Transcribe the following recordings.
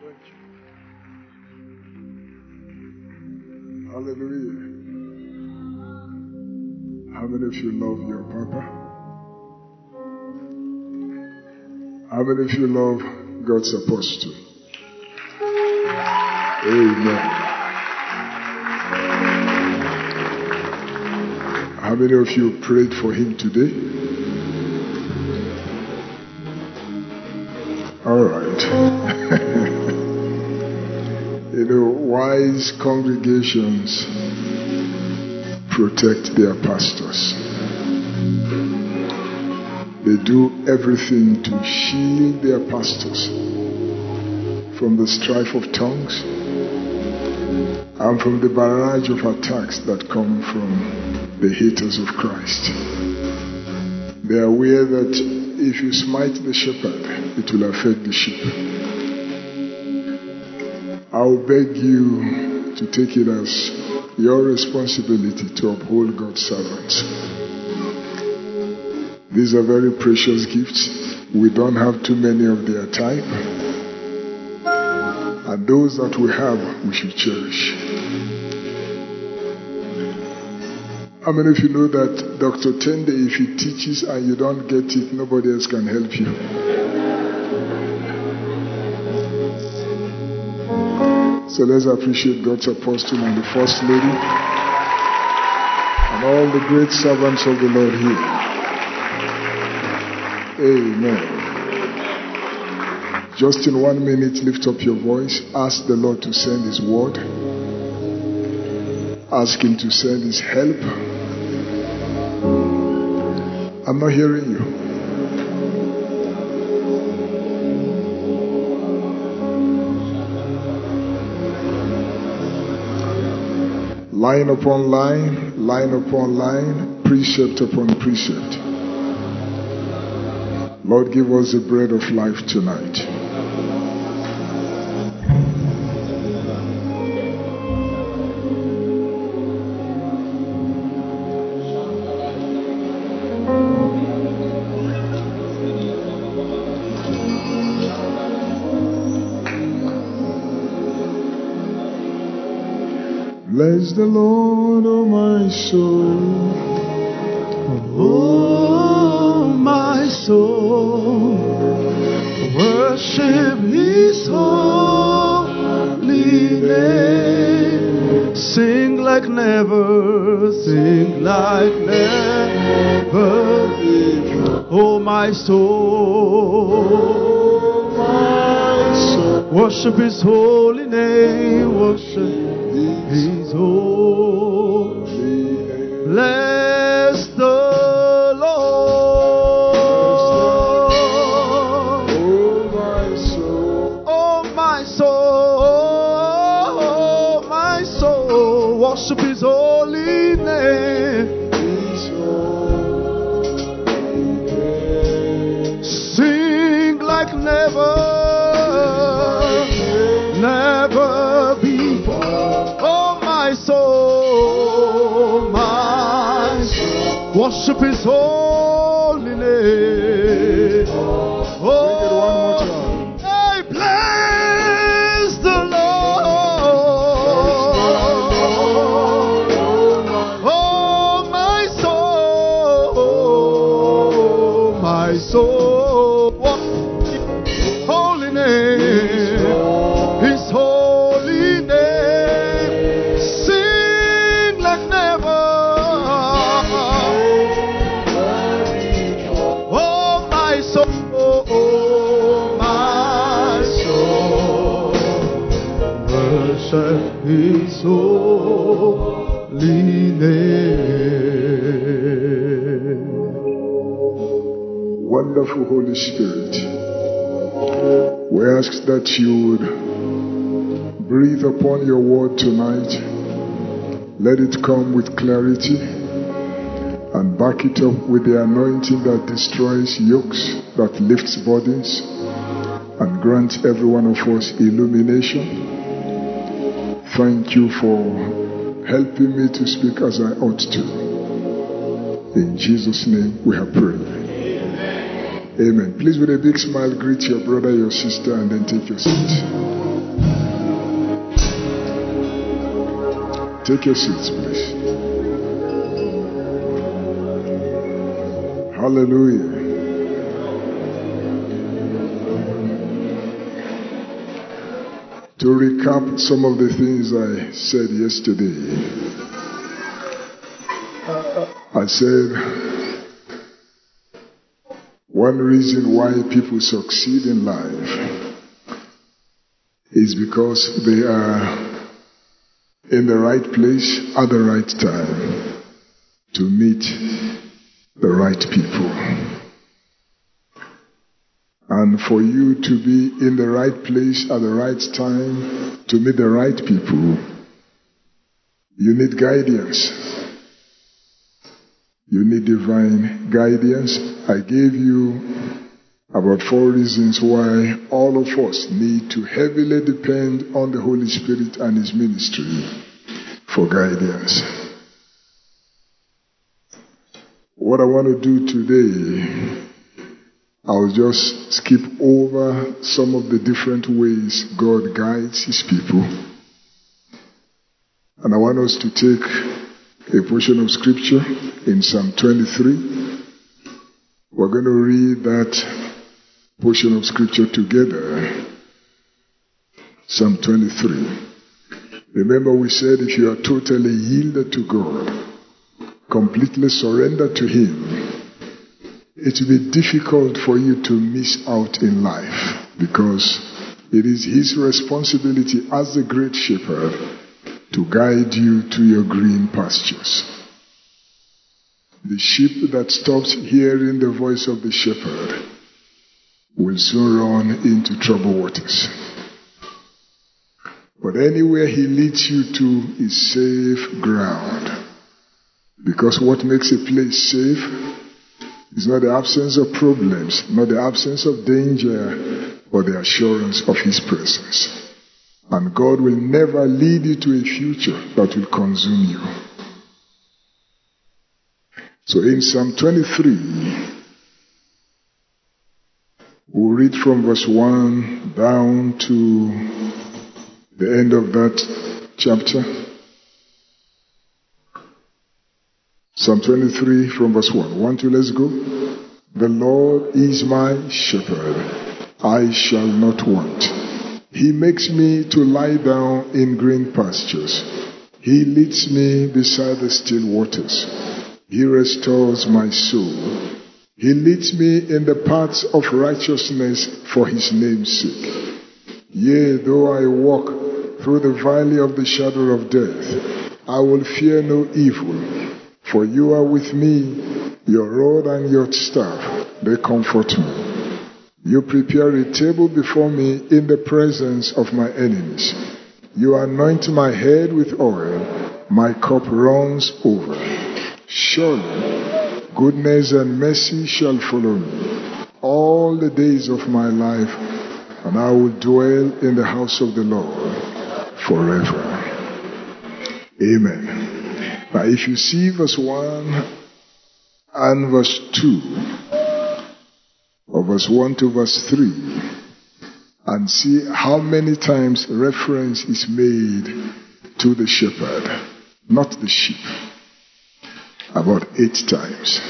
Thank you. Hallelujah. How many of you love your Papa? How many of you love God's apostle? Amen. How many of you prayed for him today? All right. You know, wise congregations protect their pastors. They do everything to shield their pastors from the strife of tongues and from the barrage of attacks that come from the haters of Christ. They are aware that if you smite the shepherd, it will affect the sheep. I'll beg you to take it as your responsibility to uphold God's servants. These are very precious gifts. We don't have too many of their type. And those that we have, we should cherish. How many of you know that Dr. Tende, if he teaches and you don't get it, nobody else can help you? So let's appreciate God's apostle and the First Lady and all the great servants of the Lord here. Amen. Just in 1 minute, lift up your voice. Ask the Lord to send his word. Ask him to send his help. I'm not hearing you. Line upon line, line upon line, precept upon precept. Lord, give us the bread of life tonight. Bless the Lord, oh my soul. Oh, my soul, worship his holy name. Sing like never, sing like never before. Oh, my soul, worship his holy name, worship his holy name. Bless the Lord, oh my soul, my soul, worship his holy name. Sing like never, never before. Oh my soul, worship his holy name. Oh, I bless the Lord. Oh, my soul, worship his holy name. His holy name. Sing like never. His holy name. Wonderful Holy Spirit, we ask that you would breathe upon your word tonight. Let it come with clarity and back it up with the anointing that destroys yokes, that lifts burdens, and grants every one of us illumination. Thank you for helping me to speak as I ought to. In Jesus' name we have prayed. Amen. Amen. Please, with a big smile, greet your brother, your sister, and then take your seat. Take your seats, please. Hallelujah. To recap some of the things I said yesterday, I said one reason why people succeed in life is because they are in the right place at the right time to meet the right people. And for you to be in the right place at the right time to meet the right people, you need guidance. You need divine guidance. I gave you about 4 reasons why all of us need to heavily depend on the Holy Spirit and His ministry for guidance. What I want to do today, I'll just skip over some of the different ways God guides His people. And I want us to take a portion of scripture in Psalm 23. We're going to read that portion of scripture together. Psalm 23. Remember, we said if you are totally yielded to God, completely surrendered to Him, it will be difficult for you to miss out in life, because it is His responsibility as the great shepherd to guide you to your green pastures. The sheep that stops hearing the voice of the shepherd will soon run into troubled waters. But anywhere He leads you to is safe ground. Because what makes a place safe is not the absence of problems, not the absence of danger, but the assurance of His presence. And God will never lead you to a future that will consume you. So in Psalm 23, we'll read from verse 1 down to the end of that chapter. Psalm 23 from verse 1. 1, 2, let's go. The Lord is my shepherd, I shall not want. He makes me to lie down in green pastures. He leads me beside the still waters. He restores my soul. He leads me in the paths of righteousness for His name's sake. Yea, though I walk through the valley of the shadow of death, I will fear no evil. For you are with me, your rod and your staff, they comfort me. You prepare a table before me in the presence of my enemies. You anoint my head with oil, my cup runs over. Surely, goodness and mercy shall follow me all the days of my life, and I will dwell in the house of the Lord forever. Amen. Now, if you see verse 1 and verse 2, or verse 1 to verse 3, and see how many times reference is made to the shepherd, not the sheep. About 8 times.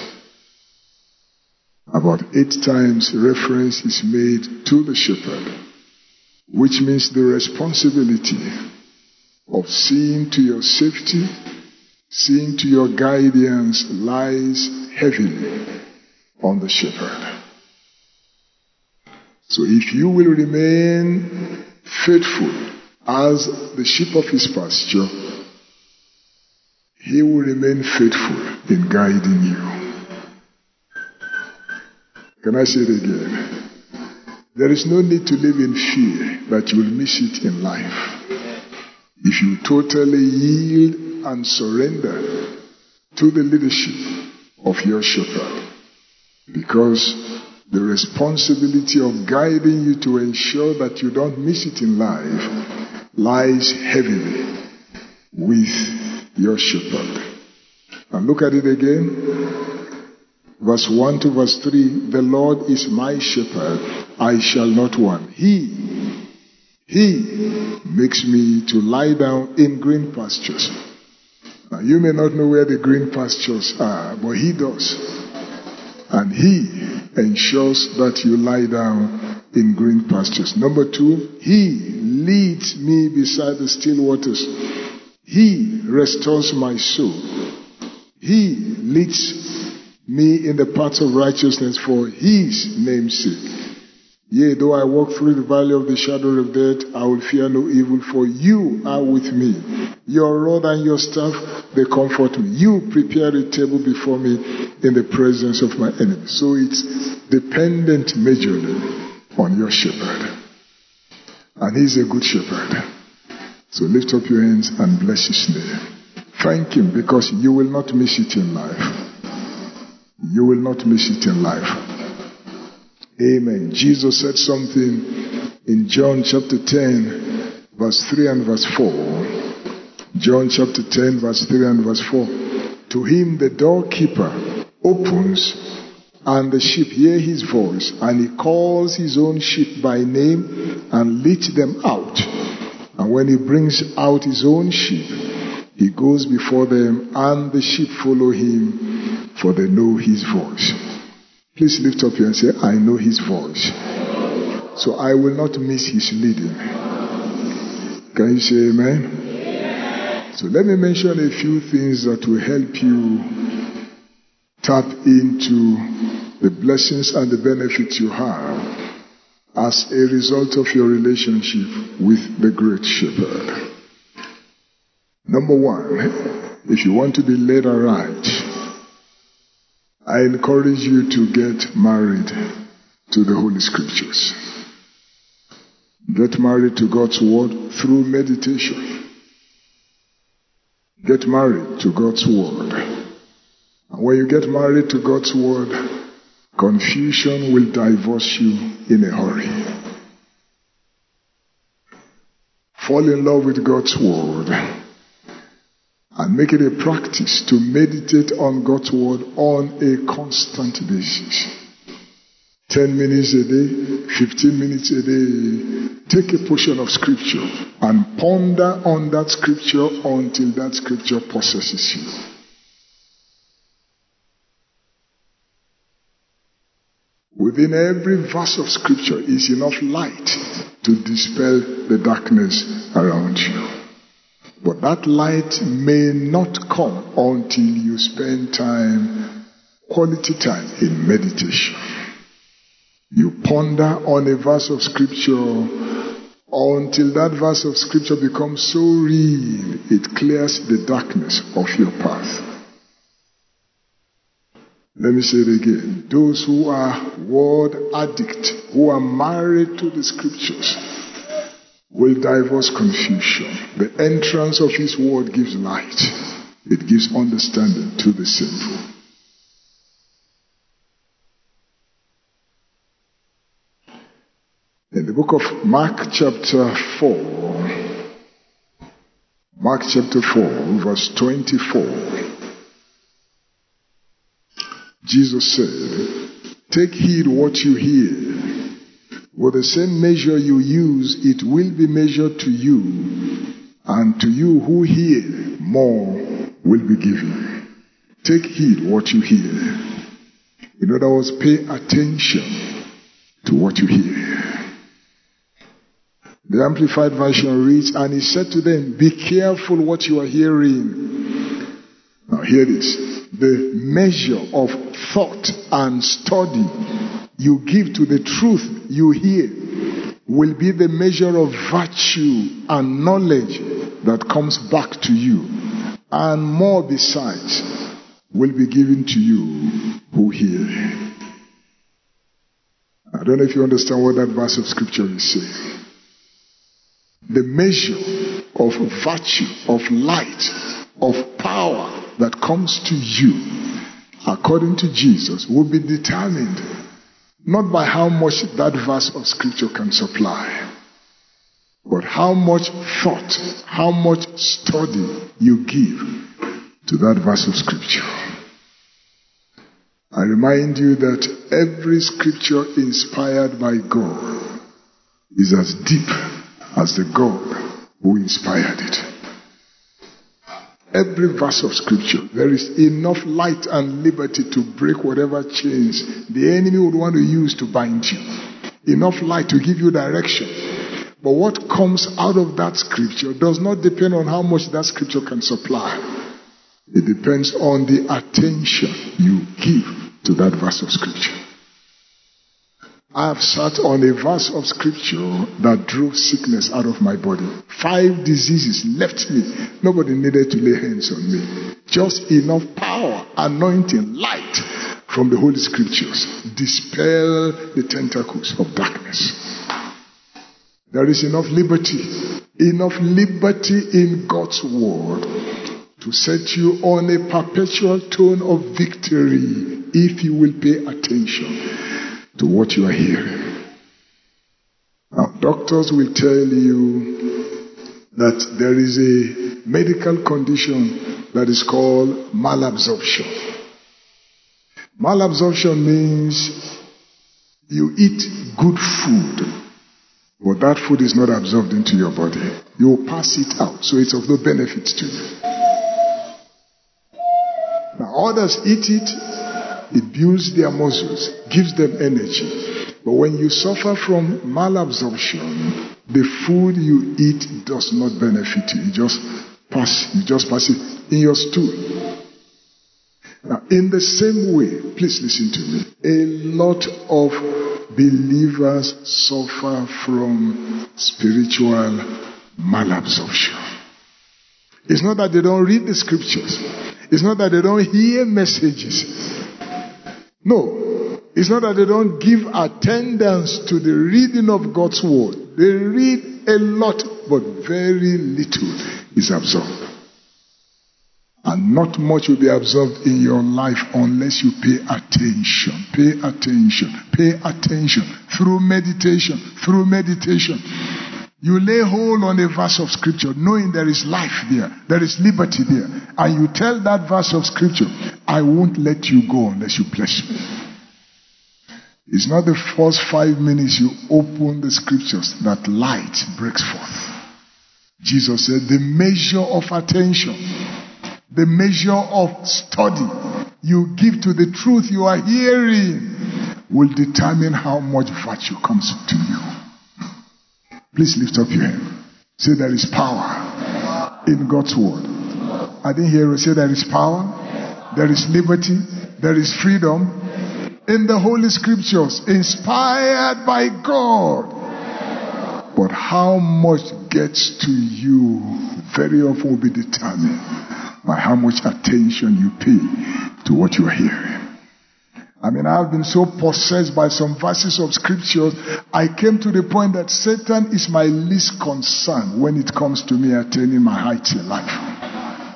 About 8 times reference is made to the shepherd, which means the responsibility of seeing to your safety, seeing to your guidance lies heavily on the shepherd. So if you will remain faithful as the sheep of His pasture, He will remain faithful in guiding you. Can I say it again? There is no need to live in fear that you will miss it in life. If you totally yield and surrender to the leadership of your shepherd, because the responsibility of guiding you to ensure that you don't miss it in life lies heavily with your shepherd. And look at it again. Verse 1 to verse 3. The Lord is my shepherd, I shall not want. He makes me to lie down in green pastures. Now, you may not know where the green pastures are, but he does. And he ensures that you lie down in green pastures. Number 2, he leads me beside the still waters. He restores my soul. He leads me in the paths of righteousness for his name's sake. Yea, though I walk through the valley of the shadow of death, I will fear no evil, for you are with me. Your rod and your staff, they comfort me. You prepare a table before me in the presence of my enemies. So it's dependent majorly on your shepherd. And he's a good shepherd. So lift up your hands and bless his name. Thank him, because you will not miss it in life. You will not miss it in life. Amen. Jesus said something in John chapter 10, verse 3 and verse 4. John chapter 10, verse 3 and verse 4. To him the doorkeeper opens, and the sheep hear his voice, and he calls his own sheep by name and leads them out. And when he brings out his own sheep, he goes before them, and the sheep follow him, for they know his voice. Please lift up your hand and say, I know his voice, so I will not miss his leading. Can you say amen? So let me mention a few things that will help you tap into the blessings and the benefits you have as a result of your relationship with the great shepherd. Number 1, if you want to be led aright, I encourage you to get married to the Holy Scriptures. Get married to God's Word through meditation. Get married to God's Word. And when you get married to God's Word, confusion will divorce you in a hurry. Fall in love with God's Word. And make it a practice to meditate on God's Word on a constant basis. 10 minutes a day, 15 minutes a day. Take a portion of Scripture and ponder on that Scripture until that Scripture possesses you. Within every verse of Scripture is enough light to dispel the darkness around you. But that light may not come until you spend quality time in meditation. You ponder on a verse of Scripture until that verse of Scripture becomes so real, it clears the darkness of your path. Let me say it again. Those who are word addicts, who are married to the Scriptures, will divorce confusion. The entrance of his word gives light. It gives understanding to the simple. In the book of Mark chapter 4, verse 24, Jesus said, take heed what you hear. With the same measure you use, it will be measured to you, and to you who hear, more will be given. Take heed what you hear. In other words, pay attention to what you hear. The Amplified Version reads, and he said to them, be careful what you are hearing. Now hear this. The measure of thought and study you give to the truth you hear will be the measure of virtue and knowledge that comes back to you, and more besides will be given to you who hear. I don't know if you understand what that verse of Scripture is saying. The measure of virtue, of light, of power that comes to you, according to Jesus, will be determined not by how much that verse of Scripture can supply, but how much thought, how much study you give to that verse of Scripture. I remind you that every Scripture inspired by God is as deep as the God who inspired it. every verse of scripture, there is enough light and liberty to break whatever chains the enemy would want to use to bind you. Enough light to give you direction. But what comes out of that scripture does not depend on how much that scripture can supply. It depends on the attention you give to that verse of scripture. I have sat on a verse of scripture that drove sickness out of my body. 5 diseases left me. Nobody needed to lay hands on me. Just enough power, anointing, light from the Holy Scriptures dispel the tentacles of darkness. There is enough liberty in God's word to set you on a perpetual tone of victory if you will pay attention to what you are hearing. Now, doctors will tell you that there is a medical condition that is called malabsorption. Malabsorption means you eat good food, but that food is not absorbed into your body. You pass it out, so it's of no benefit to you. Now, others eat it. It builds their muscles, gives them energy. But when you suffer from malabsorption, the food you eat does not benefit you. You just pass it in your stool. Now, in the same way, please listen to me. A lot of believers suffer from spiritual malabsorption. It's not that they don't read the scriptures. It's not that they don't hear messages. No, it's not that they don't give attendance to the reading of God's word. They read a lot, but very little is absorbed. And not much will be absorbed in your life unless you pay attention. Pay attention. Pay attention. Through meditation. You lay hold on a verse of scripture knowing there is life there. There is liberty there. And you tell that verse of scripture, I won't let you go unless you bless me. It's not the first 5 minutes you open the scriptures that light breaks forth. Jesus said the measure of attention, the measure of study you give to the truth you are hearing will determine how much virtue comes to you. Please lift up your hand. Say there is power in God's word. I didn't hear you say there is power, there is liberty, there is freedom in the Holy Scriptures, inspired by God. But how much gets to you very often will be determined by how much attention you pay to what you are hearing. I've been so possessed by some verses of scriptures, I came to the point that Satan is my least concern when it comes to me attaining my heights in life.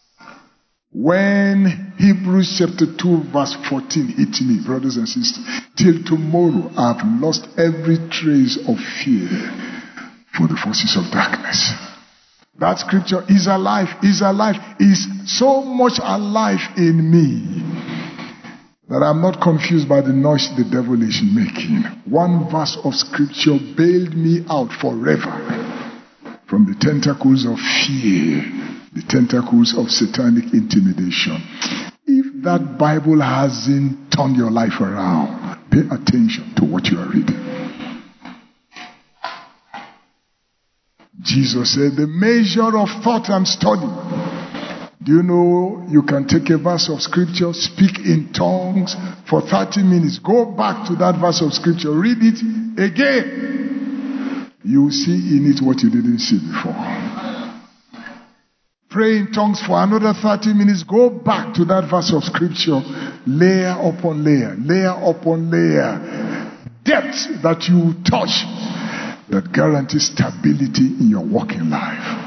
When Hebrews chapter 2 verse 14 hit me, brothers and sisters, till tomorrow I have lost every trace of fear for the forces of darkness. That scripture is alive, is so much alive in me that I'm not confused by the noise the devil is making. One verse of scripture bailed me out forever from the tentacles of fear, the tentacles of satanic intimidation. If that Bible hasn't turned your life around, pay attention to what you are reading. Jesus said, the measure of thought and study. Do you know you can take a verse of scripture, speak in tongues for 30 minutes, go back to that verse of scripture, read it again. You will see in it what you didn't see before. Pray in tongues for another 30 minutes, go back to that verse of scripture, layer upon layer, layer upon layer. Depth that you touch that guarantees stability in your walking life.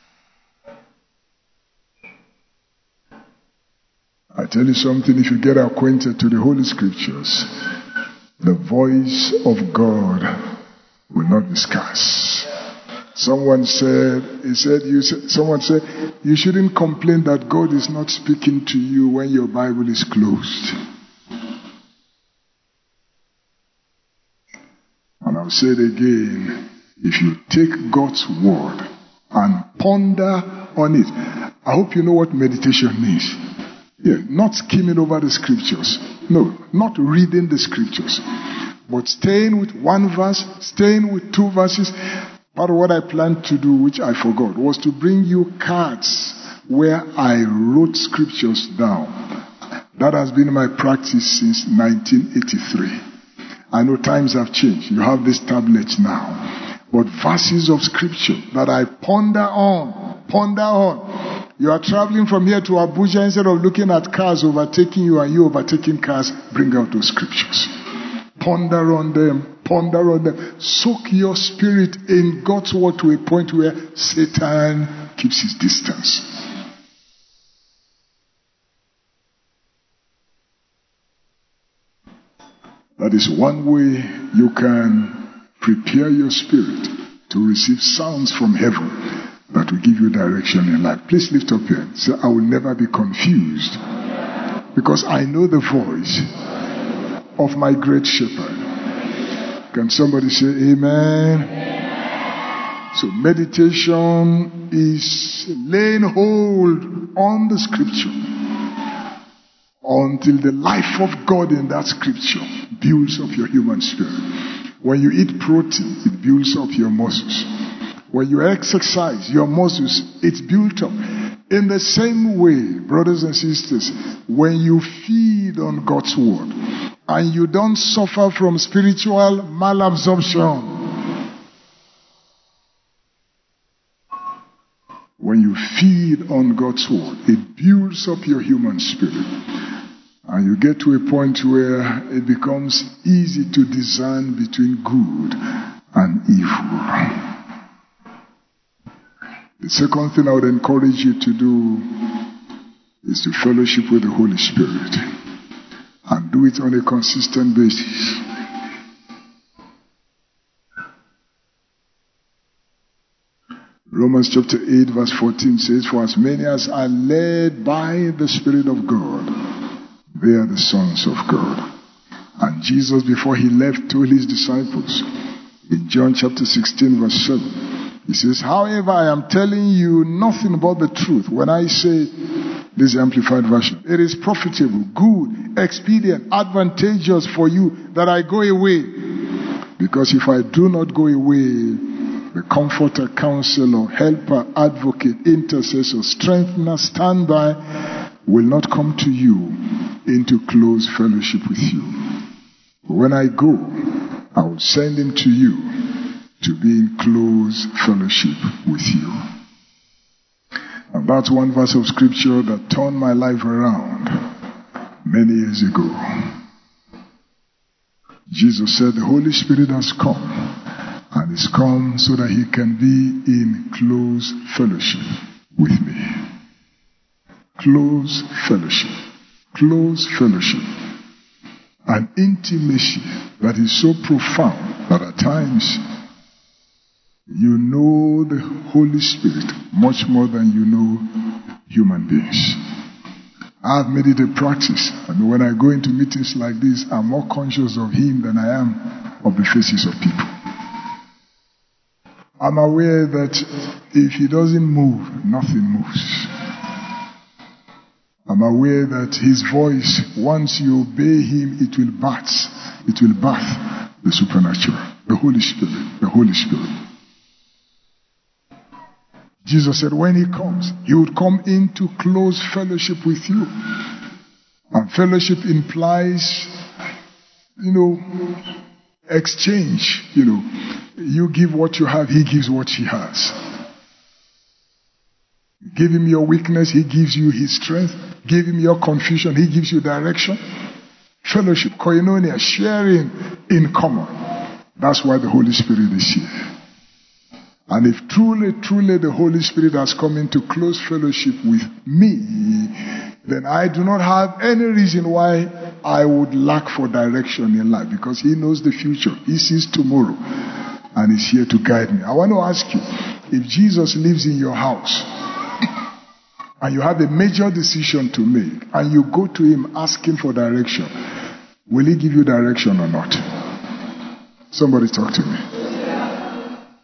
I tell you something, if you get acquainted to the Holy Scriptures, the voice of God will not be scarce. Someone said, you shouldn't complain that God is not speaking to you when your Bible is closed. And I'll say it again, if you take God's word and ponder on it, I hope you know what meditation means. Yeah, not skimming over the scriptures. No, not reading the scriptures. But staying with one verse, staying with two verses. Part of what I planned to do, which I forgot, was to bring you cards where I wrote scriptures down. That has been my practice since 1983. I know times have changed. You have this tablet now. But verses of scripture that I ponder on. You are traveling from here to Abuja, instead of looking at cars overtaking you and you overtaking cars, bring out those scriptures. Ponder on them. Soak your spirit in God's word to a point where Satan keeps his distance. That is one way you can prepare your spirit to receive sounds from heaven that will give you direction in life. Please lift up your hand. Say, I will never be confused because I know the voice of my great shepherd. Can somebody say amen? So meditation is laying hold on the scripture until the life of God in that scripture builds up your human spirit. When you eat protein, it builds up your muscles. When you exercise your muscles, it's built up. In the same way, brothers and sisters, when you feed on God's word and you don't suffer from spiritual malabsorption, when you feed on God's word, it builds up your human spirit. And you get to a point where it becomes easy to discern between good and evil. The second thing I would encourage you to do is to fellowship with the Holy Spirit. And do it on a consistent basis. Romans chapter 8 verse 14 says, for as many as are led by the Spirit of God, they are the sons of God. And Jesus, before he left, told his disciples in John chapter 16 verse 7, he says, however, I am telling you nothing but the truth when I say, this is Amplified Version, it is profitable, good, expedient, advantageous for you that I go away. Because if I do not go away, the comforter, counselor, helper, advocate, intercessor, strengthener, standby will not come to you into close fellowship with you. But when I go, I will send him to you to be in close fellowship with you. And that's one verse of scripture that turned my life around many years ago. Jesus said the Holy Spirit has come, and is come so that he can be in close fellowship with me. Close fellowship. Close fellowship. An intimacy that is so profound that at times you know the Holy Spirit much more than you know human beings. I've made it a practice, and when I go into meetings like this, I'm more conscious of him than I am of the faces of people. I'm aware that if he doesn't move, nothing moves. I'm aware that his voice, once you obey him, it will birth the supernatural, the Holy Spirit, the Holy Spirit. Jesus said when he comes, he would come into close fellowship with you. And fellowship implies, exchange. You give what you have, he gives what he has. Give him your weakness, he gives you his strength. Give him your confusion, he gives you direction. Fellowship, koinonia, sharing in common. That's why the Holy Spirit is here. And if truly, truly the Holy Spirit has come into close fellowship with me, then I do not have any reason why I would lack for direction in life, because he knows the future. He sees tomorrow and is here to guide me. I want to ask you, if Jesus lives in your house and you have a major decision to make and you go to him asking for direction, will he give you direction or not? Somebody talk to me.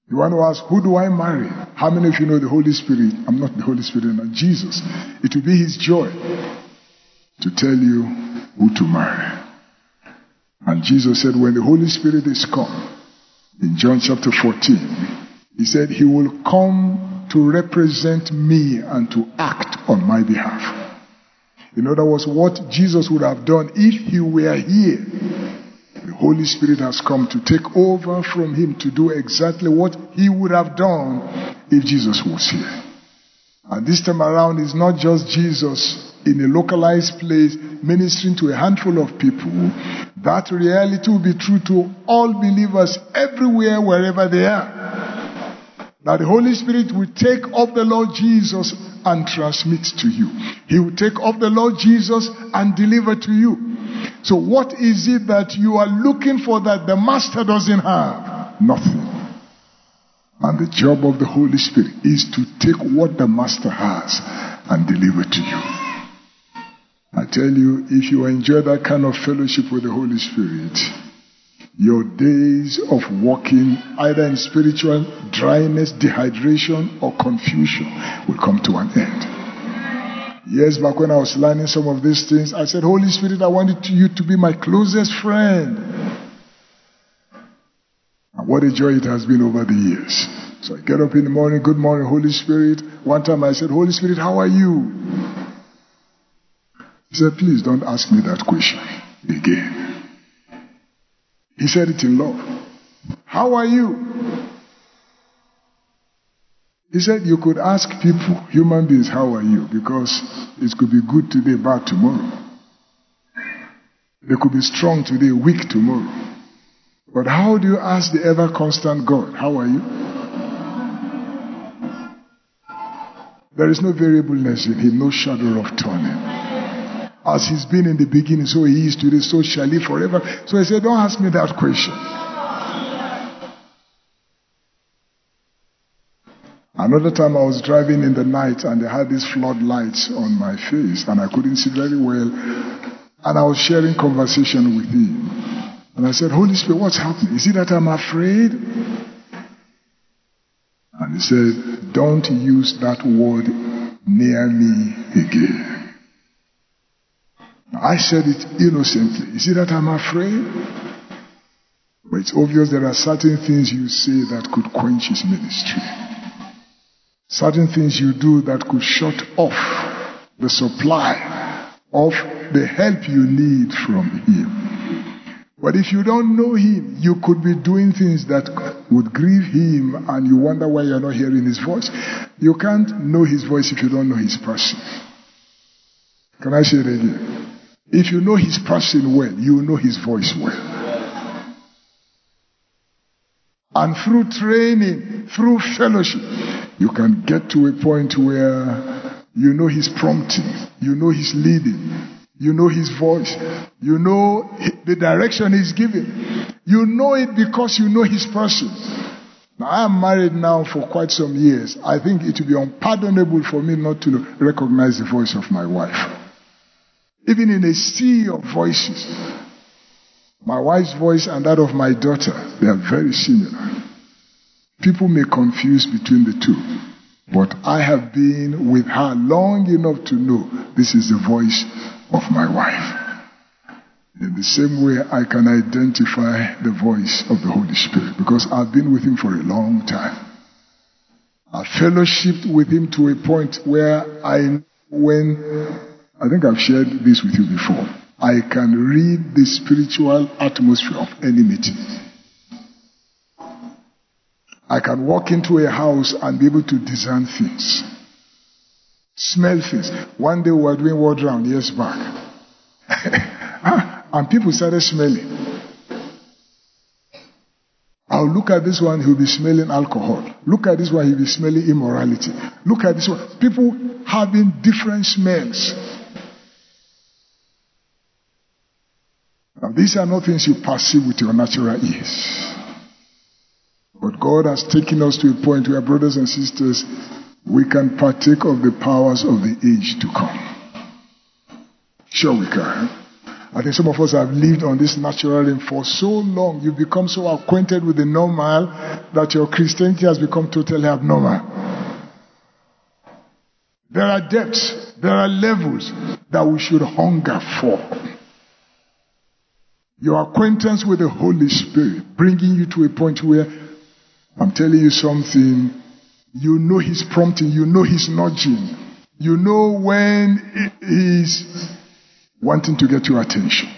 You want to ask, who do I marry? How many of you know the Holy Spirit? I'm not the Holy Spirit, not Jesus. It will be his joy to tell you who to marry. And Jesus said, when the Holy Spirit is come, in John chapter 14, he said he will come to represent me and to act on my behalf. In other words, what Jesus would have done if he were here, the Holy Spirit has come to take over from him to do exactly what he would have done if Jesus was here. And this time around, it's not just Jesus in a localized place ministering to a handful of people. That reality will be true to all believers everywhere, wherever they are. Now the Holy Spirit will take up the Lord Jesus and transmit to you. He will take up the Lord Jesus and deliver to you. So what is it that you are looking for that the Master doesn't have? Nothing. And the job of the Holy Spirit is to take what the Master has and deliver to you. I tell you, if you enjoy that kind of fellowship with the Holy Spirit, your days of walking either in spiritual dryness, dehydration, or confusion will come to an end. Years back when I was learning some of these things, I said, Holy Spirit, I wanted you to be my closest friend. And what a joy it has been over the years. So I get up in the morning, good morning, Holy Spirit. One time I said, Holy Spirit, how are you? He said, please don't ask me that question again. He said it in love. How are you? He said you could ask people, human beings, how are you? Because it could be good today, bad tomorrow. They could be strong today, weak tomorrow. But how do you ask the ever constant God, how are you? There is no variableness in him, no shadow of turning. As he's been in the beginning, so he is today, so shall he forever. So I said, don't ask me that question. Another time I was driving in the night and they had these floodlights on my face and I couldn't see very well. And I was sharing conversation with him. And I said, Holy Spirit, what's happening? Is it that I'm afraid? And he said, don't use that word near me again. I said it innocently. Is it that I'm afraid? But it's obvious there are certain things you say that could quench his ministry. Certain things you do that could shut off the supply of the help you need from him. But if you don't know him, you could be doing things that would grieve him and you wonder why you're not hearing his voice. You can't know his voice if you don't know his person. Can I say it again? If you know his person well, you know his voice well. And through training, through fellowship, you can get to a point where you know his prompting, you know his leading, you know his voice, you know the direction he's giving. You know it because you know his person. Now, I am married now for quite some years. I think it would be unpardonable for me not to recognize the voice of my wife. Even in a sea of voices, my wife's voice and that of my daughter, they are very similar. People may confuse between the two, but I have been with her long enough to know this is the voice of my wife. In the same way, I can identify the voice of the Holy Spirit because I've been with him for a long time. I've fellowshipped with him to a point where I think I've shared this with you before. I can read the spiritual atmosphere of any meeting. I can walk into a house and be able to discern things. Smell things. One day we were doing word round years back. And people started smelling. I'll look at this one, he'll be smelling alcohol. Look at this one, he'll be smelling immorality. Look at this one. People having different smells. Now, these are not things you perceive with your natural ears. But God has taken us to a point where, brothers and sisters, we can partake of the powers of the age to come. Sure we can. I think some of us have lived on this natural realm for so long. You've become so acquainted with the normal that your Christianity has become totally abnormal. There are depths, there are levels that we should hunger for. Your acquaintance with the Holy Spirit, bringing you to a point where, I'm telling you something, you know His prompting, you know His nudging, you know when He's wanting to get your attention.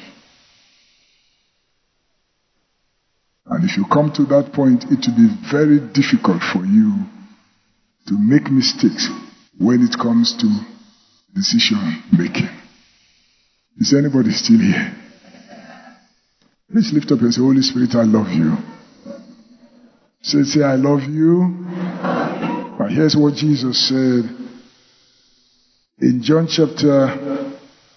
And if you come to that point, it will be very difficult for you to make mistakes when it comes to decision making. Is anybody still here? Please lift up and say, Holy Spirit, I love you. Say, I love you. But here's what Jesus said in John chapter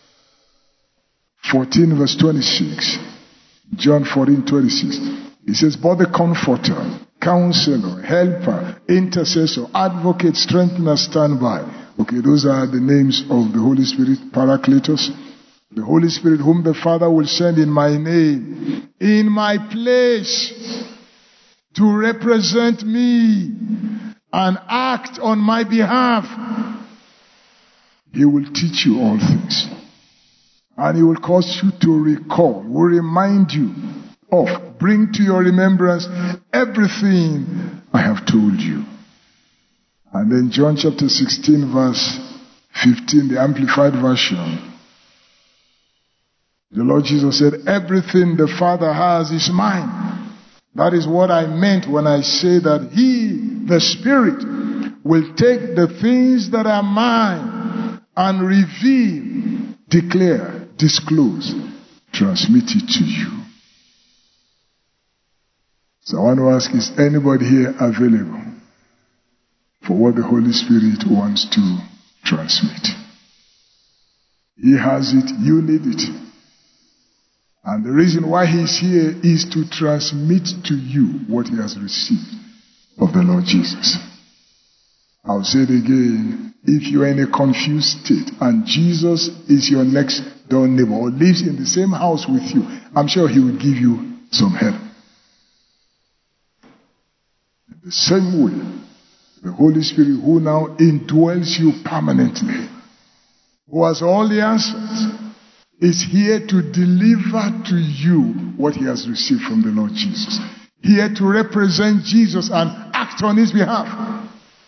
14 verse 26. John 14:26. He says, but the Comforter, Counselor, Helper, Intercessor, Advocate, Strengthener, Standby. Okay, those are the names of the Holy Spirit, Paracletos. The Holy Spirit whom the Father will send in my name, in my place, to represent me and act on my behalf. He will teach you all things. And He will cause you to recall, will remind you of, bring to your remembrance everything I have told you. And then John chapter 16 verse 15, the Amplified Version. The Lord Jesus said, everything the Father has is mine. That is what I meant when I say that He, the Spirit, will take the things that are mine and reveal, declare, disclose, transmit it to you. So I want to ask, is anybody here available for what the Holy Spirit wants to transmit? He has it, you need it. And the reason why He's here is to transmit to you what He has received of the Lord Jesus. I'll say it again. If you're in a confused state and Jesus is your next door neighbor or lives in the same house with you, I'm sure He will give you some help. In the same way, the Holy Spirit who now indwells you permanently, who has all the answers, is here to deliver to you what He has received from the Lord Jesus. Here to represent Jesus and act on His behalf.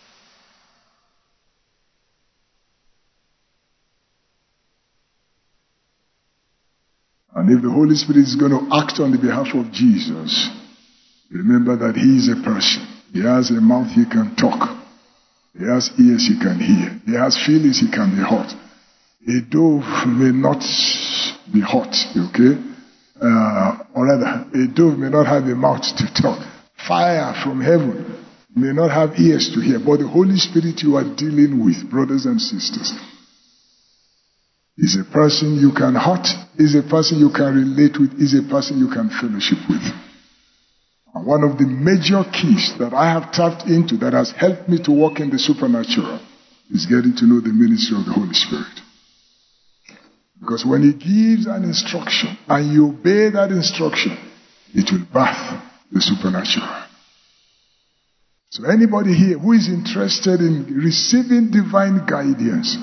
And if the Holy Spirit is going to act on the behalf of Jesus, remember that He is a person. He has a mouth, He can talk. He has ears, He can hear. He has feelings, He can be hot. A dove may not be hot, okay? Or rather, a dove may not have a mouth to talk. Fire from heaven may not have ears to hear. But the Holy Spirit you are dealing with, brothers and sisters, is a person you can hurt, is a person you can relate with, is a person you can fellowship with. And one of the major keys that I have tapped into that has helped me to walk in the supernatural is getting to know the ministry of the Holy Spirit. Because when He gives an instruction and you obey that instruction, it will birth the supernatural. So anybody here who is interested in receiving divine guidance,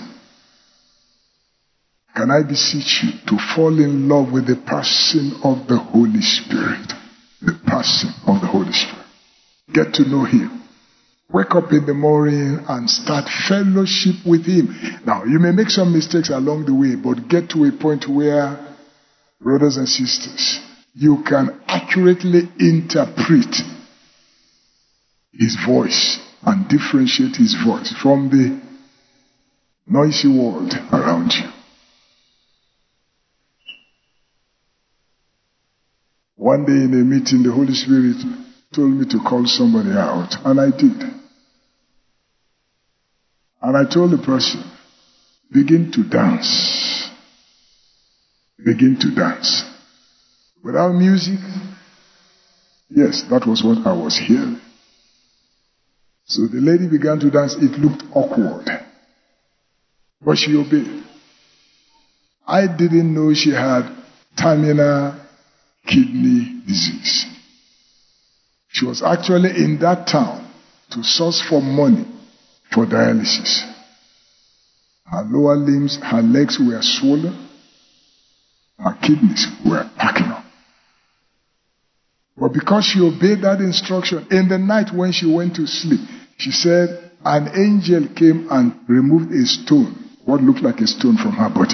can I beseech you to fall in love with the person of the Holy Spirit? The person of the Holy Spirit. Get to know Him. Wake up in the morning and start fellowship with Him. Now, you may make some mistakes along the way, but get to a point where, brothers and sisters, you can accurately interpret His voice and differentiate His voice from the noisy world around you. One day in a meeting, the Holy Spirit told me to call somebody out, and I did. And I told the person, begin to dance. Begin to dance. Without music? Yes, that was what I was hearing. So the lady began to dance. It looked awkward. But she obeyed. I didn't know she had terminal kidney disease. She was actually in that town to source for money for dialysis. Her lower limbs, her legs were swollen. Her kidneys were packing up. But because she obeyed that instruction, in the night when she went to sleep, she said an angel came and removed a stone, what looked like a stone, from her body.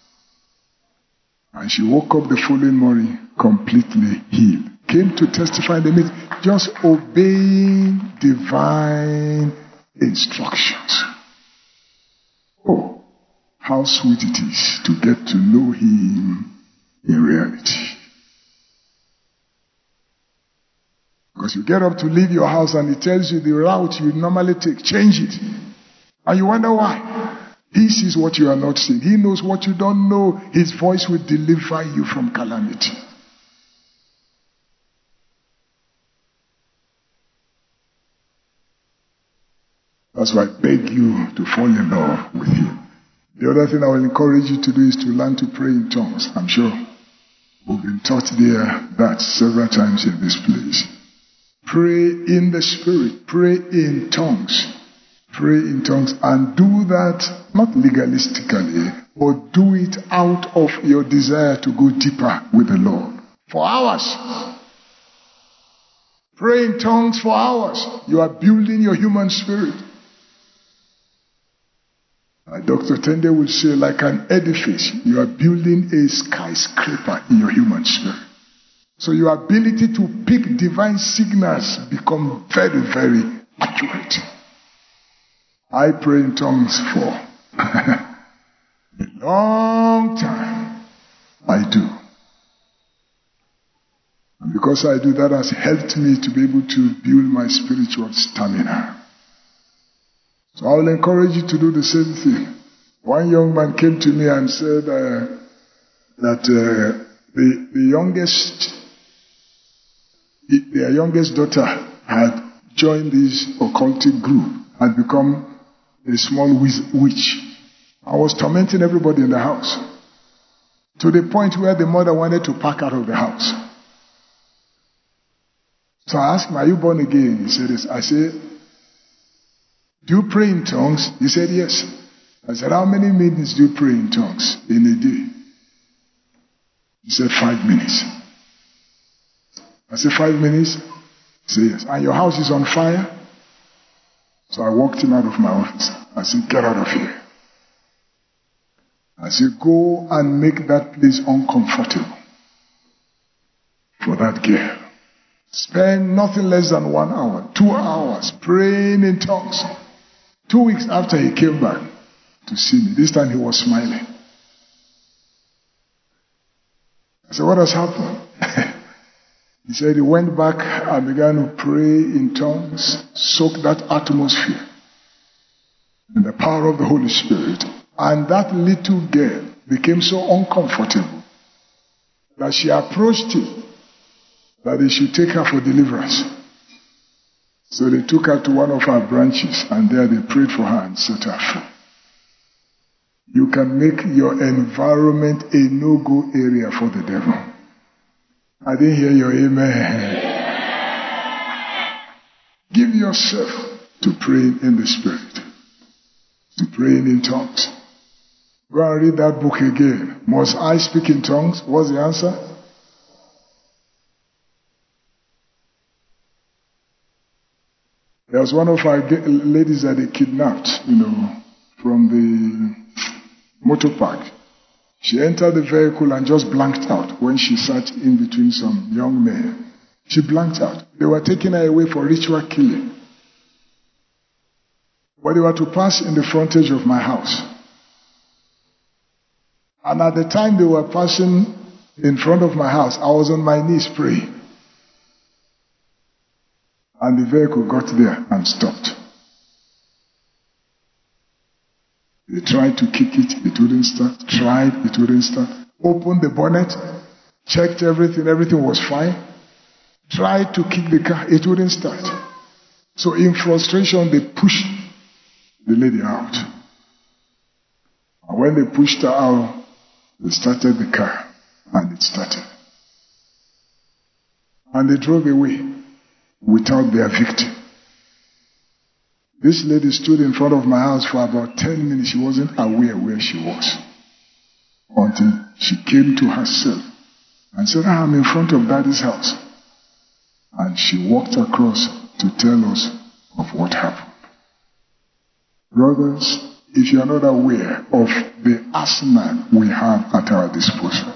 And she woke up the following morning completely healed. Came to testify in the meeting, just obeying divine instructions. Oh, how sweet it is to get to know Him in reality. Because you get up to leave your house and He tells you the route you normally take, change it. And you wonder why. He sees what you are not seeing. He knows what you don't know. His voice will deliver you from calamity. That's why I beg you to fall in love with Him. The other thing I will encourage you to do is to learn to pray in tongues. I'm sure we've been taught that several times in this place. Pray in the Spirit. Pray in tongues. Pray in tongues and do that not legalistically, but do it out of your desire to go deeper with the Lord. For hours. Pray in tongues for hours. You are building your human spirit. Dr. Tende would say, like an edifice, you are building a skyscraper in your human spirit. So your ability to pick divine signals become very, very accurate. I pray in tongues for a long time. I do. And because I do, that has helped me to be able to build my spiritual stamina. So I will encourage you to do the same thing. One young man came to me and said that their youngest daughter had joined this occultic group, had become a small witch. I was tormenting everybody in the house to the point where the mother wanted to pack out of the house. So I asked him, "Are you born again?" He said, "Yes." I said, "Do you pray in tongues?" He said, "Yes." I said, "How many minutes do you pray in tongues in a day?" He said, 5 minutes. I said, 5 minutes? He said, "Yes." "And your house is on fire?" So I walked him out of my office. I said, "Get out of here." I said, "Go and make that place uncomfortable for that girl. Spend nothing less than 1 hour, 2 hours praying in tongues." 2 weeks after, he came back to see me. This time he was smiling. I said, "What has happened?" He said he went back and began to pray in tongues, soak that atmosphere in the power of the Holy Spirit. And that little girl became so uncomfortable that she approached him that he should take her for deliverance. So they took her to one of our branches, and there they prayed for her and set her free. You can make your environment a no-go area for the devil. I didn't hear your amen. Give yourself to praying in the Spirit, to praying in tongues. Go and read that book again. Must I speak in tongues? What's the answer? There was one of our ladies that they kidnapped, from the motor park. She entered the vehicle and just blanked out when she sat in between some young men. She blanked out. They were taking her away for ritual killing. But they were to pass in the frontage of my house. And at the time they were passing in front of my house, I was on my knees praying. And the vehicle got there and stopped. They tried to kick it, it wouldn't start. Tried, it wouldn't start. Opened the bonnet, checked everything was fine. Tried to kick the car, it wouldn't start. So in frustration, they pushed the lady out. And when they pushed her out, they started the car. And it started. And they drove away without their victim. This lady stood in front of my house for about 10 minutes. She wasn't aware where she was until she came to herself and said, I'm in front of Daddy's house. And she walked across to tell us of what happened. Brothers, if you are not aware of the arsenal we have at our disposal,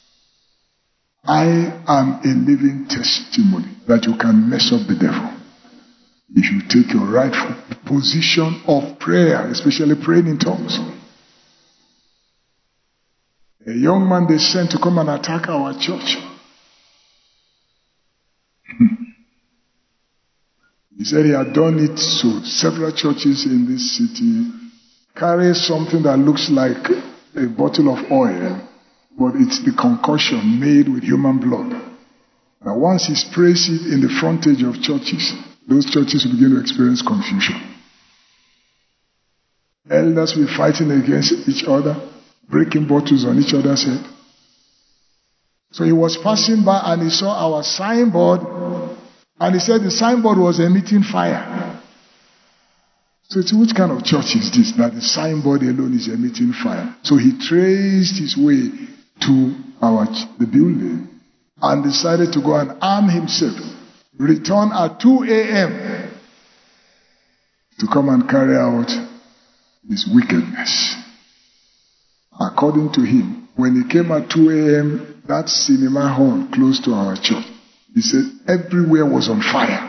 I am a living testimony that you can mess up the devil if you take your rightful position of prayer, especially praying in tongues. A young man they sent to come and attack our church. He said he had done it to several churches in this city. Carries something that looks like a bottle of oil, but it's the concoction made with human blood. Now once he sprays it in the frontage of churches, those churches will begin to experience confusion. Elders will be fighting against each other, breaking bottles on each other's head. So he was passing by and he saw our signboard, and he said the signboard was emitting fire. So which kind of church is this that the signboard alone is emitting fire? So he traced his way to the building and decided to go and arm himself, return at 2 a.m. to come and carry out his wickedness. According to him, when he came at 2 a.m., that cinema hall close to our church, he said everywhere was on fire.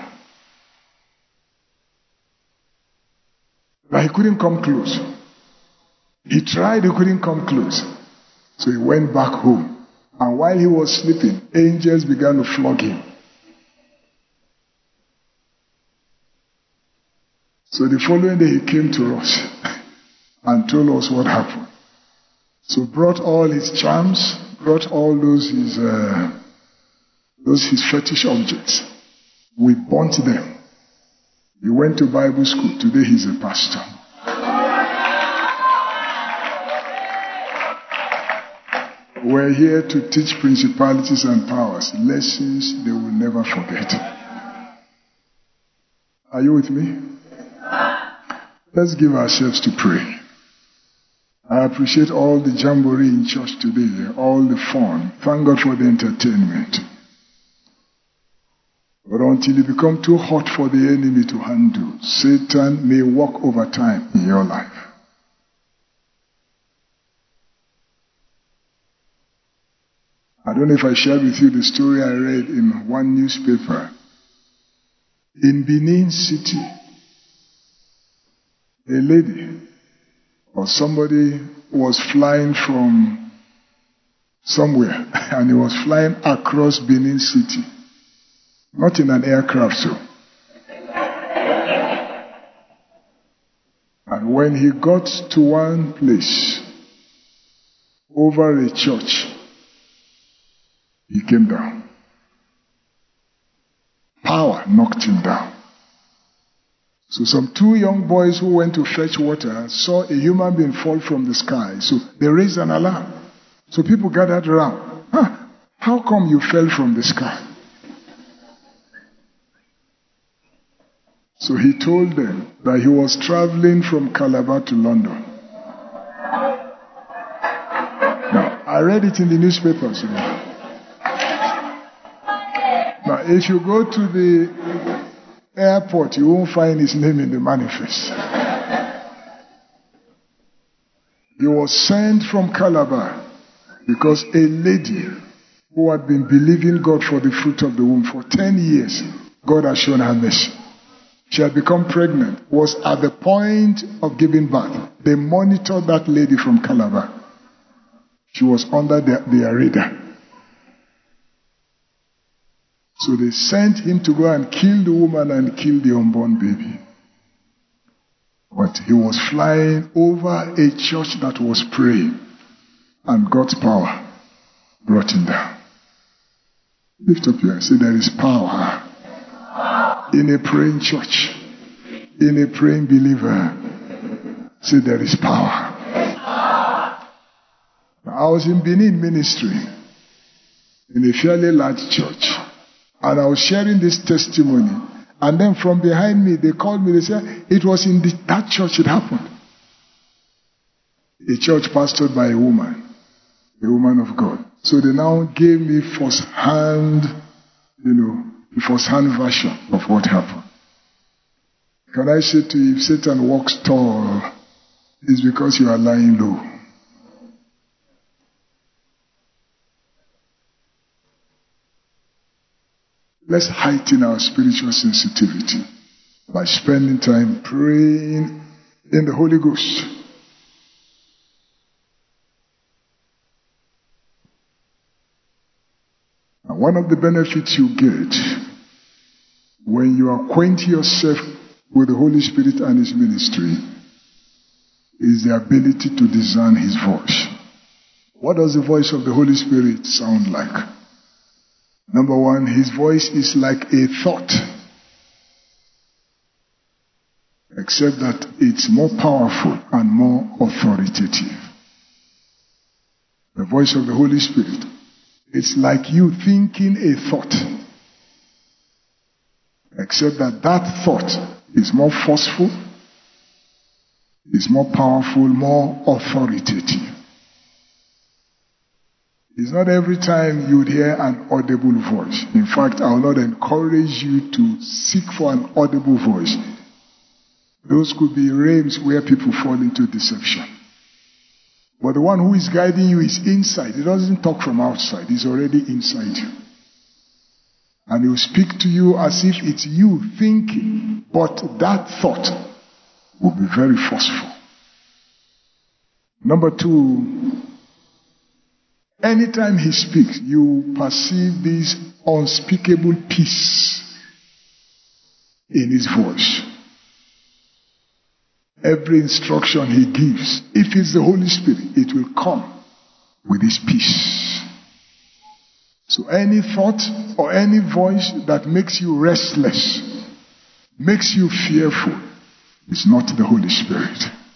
But he couldn't come close. He tried, he couldn't come close. So he went back home. And while he was sleeping, angels began to flog him. So the following day he came to us and told us what happened. So brought all his charms, brought all those his fetish objects. We burnt them. He went to Bible school. Today he's a pastor. We're here to teach principalities and powers lessons they will never forget. Are you with me? Let's give ourselves to pray. I appreciate all the jamboree in church today, all the fun. Thank God for the entertainment. But until you become too hot for the enemy to handle, Satan may walk over time in your life. I don't know if I shared with you the story I read in one newspaper. In Benin City, a lady or somebody was flying from somewhere and he was flying across Benin City. Not in an aircraft, so. And when he got to one place, over a church, he came down. Power knocked him down. So some 2 young boys who went to fetch water saw a human being fall from the sky. So they raised an alarm. So people gathered around. How come you fell from the sky? So he told them that he was traveling from Calabar to London. Now, I read it in the newspapers. Now, if you go to the airport, you won't find his name in the manifest. He was sent from Calabar because a lady who had been believing God for the fruit of the womb for 10 years, God has shown her mercy. She had become pregnant, was at the point of giving birth. They monitored that lady from Calabar. She was under their radar. So they sent him to go and kill the woman and kill the unborn baby. But he was flying over a church that was praying, and God's power brought him down. Lift up your hand. Say, there is power in a praying church, in a praying believer. Say, there is power. I was in Benin ministry. in a fairly large church. And I was sharing this testimony. And then from behind me, they called me. They said, it was in that church it happened. A church pastored by a woman of God. So they now gave me first-hand version of what happened. Can I say to you, if Satan walks tall, it's because you are lying low. Let's heighten our spiritual sensitivity by spending time praying in the Holy Ghost. And one of the benefits you get when you acquaint yourself with the Holy Spirit and His ministry is the ability to discern His voice. What does the voice of the Holy Spirit sound like? Number one, His voice is like a thought, except that it's more powerful and more authoritative. The voice of the Holy Spirit, it's like you thinking a thought, except that that thought is more forceful, is more powerful, more authoritative. It's not every time you'd hear an audible voice. In fact, I will not encourage you to seek for an audible voice. Those could be realms where people fall into deception. But the one who is guiding you is inside. He doesn't talk from outside. He's already inside you. And he will speak to you as if it's you thinking. But that thought will be very forceful. Number two, anytime he speaks, you perceive this unspeakable peace in his voice. Every instruction he gives, if it's the Holy Spirit, it will come with his peace. So any thought or any voice that makes you restless, makes you fearful, is not the Holy Spirit.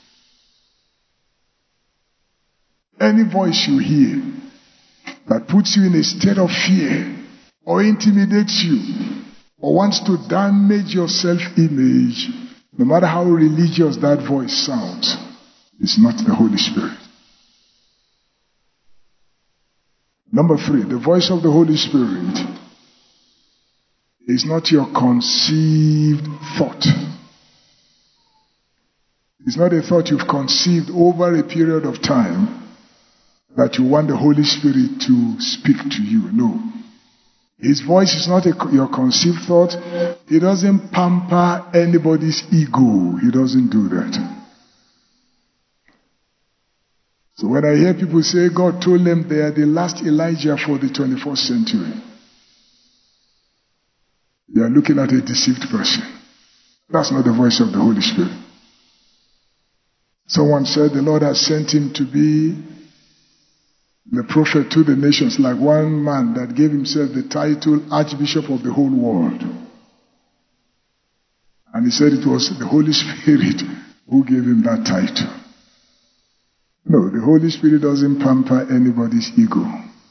Any voice you hear that puts you in a state of fear or intimidates you or wants to damage your self-image, no matter how religious that voice sounds, is not the Holy Spirit. Number three, the voice of the Holy Spirit is not your conceived thought. It's not a thought you've conceived over a period of time that you want the Holy Spirit to speak to you. No. His voice is not your conceived thought. He doesn't pamper anybody's ego. He doesn't do that. So when I hear people say God told them they are the last Elijah for the 21st century, you are looking at a deceived person. That's not the voice of the Holy Spirit. Someone said the Lord has sent him to be the prophet to the nations, like one man that gave himself the title Archbishop of the whole world. And he said it was the Holy Spirit who gave him that title. No, the Holy Spirit doesn't pamper anybody's ego.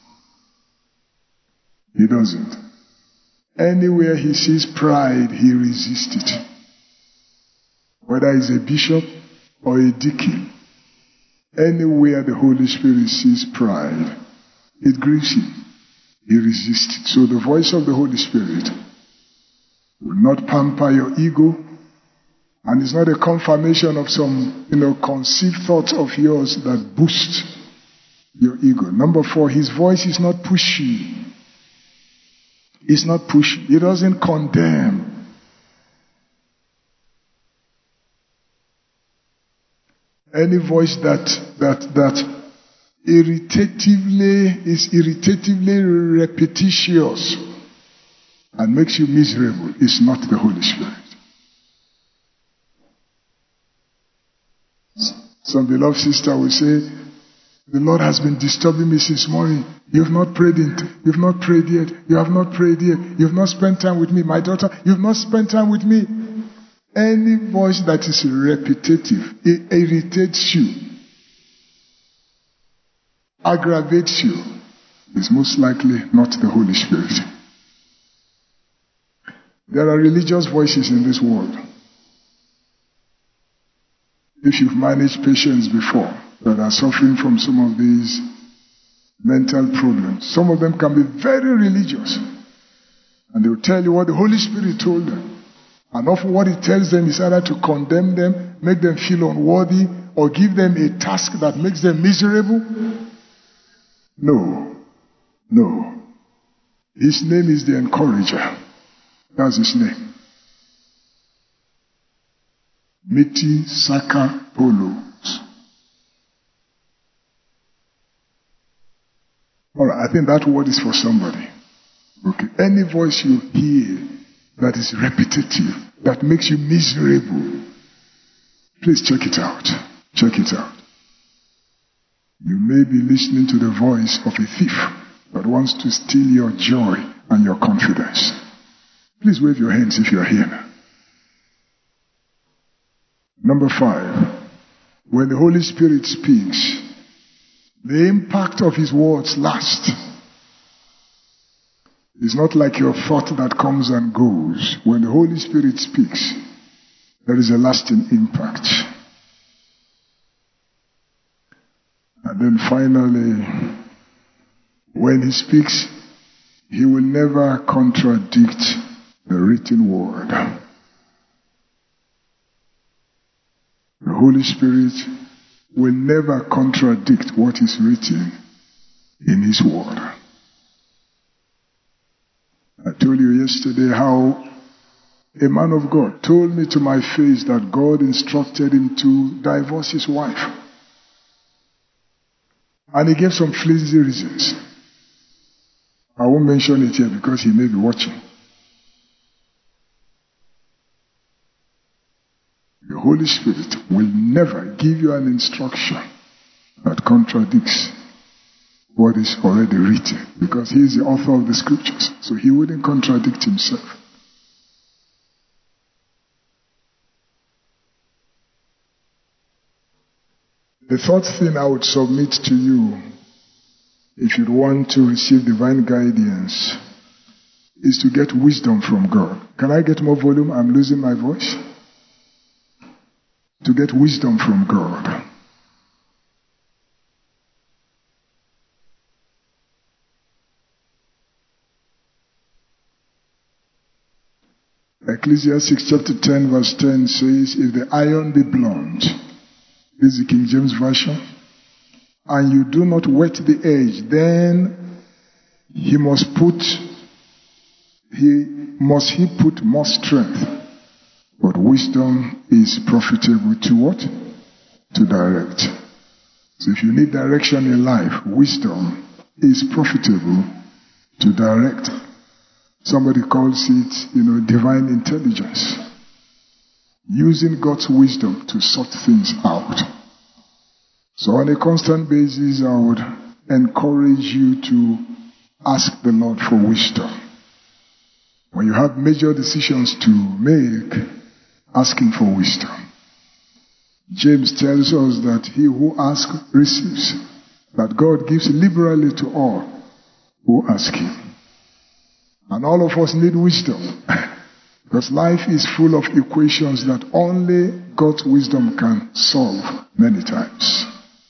He doesn't. Anywhere he sees pride, he resists it. Whether he's a bishop or a deacon, anywhere the Holy Spirit sees pride, it grieves him. He resists it. So the voice of the Holy Spirit will not pamper your ego, and it's not a confirmation of some, conceived thoughts of yours that boost your ego. Number four, his voice is not pushy. It's not pushy. It doesn't condemn. Any voice that is irritatively repetitious and makes you miserable is not the Holy Spirit. Some beloved sister will say, the Lord has been disturbing me since morning. You've not prayed You've not prayed yet. You have not prayed yet. You've not spent time with me. My daughter, you've not spent time with me. Any voice that is repetitive, it irritates you, aggravates you, is most likely not the Holy Spirit. There are religious voices in this world. If you've managed patients before that are suffering from some of these mental problems, some of them can be very religious. And they will tell you what the Holy Spirit told them. And often what it tells them is either to condemn them, make them feel unworthy, or give them a task that makes them miserable. No. His name is the Encourager. That's his name. Miti Saka Polos. Alright, I think that word is for somebody. Okay. Any voice you hear that is repetitive, that makes you miserable, please check it out. Check it out. You may be listening to the voice of a thief that wants to steal your joy and your confidence. Please wave your hands if you are here now. Number 5, when the Holy Spirit speaks, the impact of his words lasts. It's not like your thought that comes and goes. When the Holy Spirit speaks, there is a lasting impact. And then finally, when he speaks, he will never contradict the written word. The Holy Spirit will never contradict what is written in his word. I told you yesterday how a man of God told me to my face that God instructed him to divorce his wife. And he gave some flimsy reasons. I won't mention it here because he may be watching. The Holy Spirit will never give you an instruction that contradicts what is already written, because he is the author of the scriptures, so he wouldn't contradict himself. The third thing I would submit to you, if you'd want to receive divine guidance, is to get wisdom from God. Can I get more volume? I'm losing my voice. To get wisdom from God. Ecclesiastes chapter 10 verse 10 says, if the iron be blunt, this is the King James Version, and you do not whet the edge, then he must put more strength. But wisdom is profitable to what? To direct. So if you need direction in life, wisdom is profitable to direct. Somebody calls it, divine intelligence. Using God's wisdom to sort things out. So on a constant basis, I would encourage you to ask the Lord for wisdom. When you have major decisions to make, ask him for wisdom. James tells us that he who asks receives, that God gives liberally to all who ask him. And all of us need wisdom. Because life is full of equations that only God's wisdom can solve many times.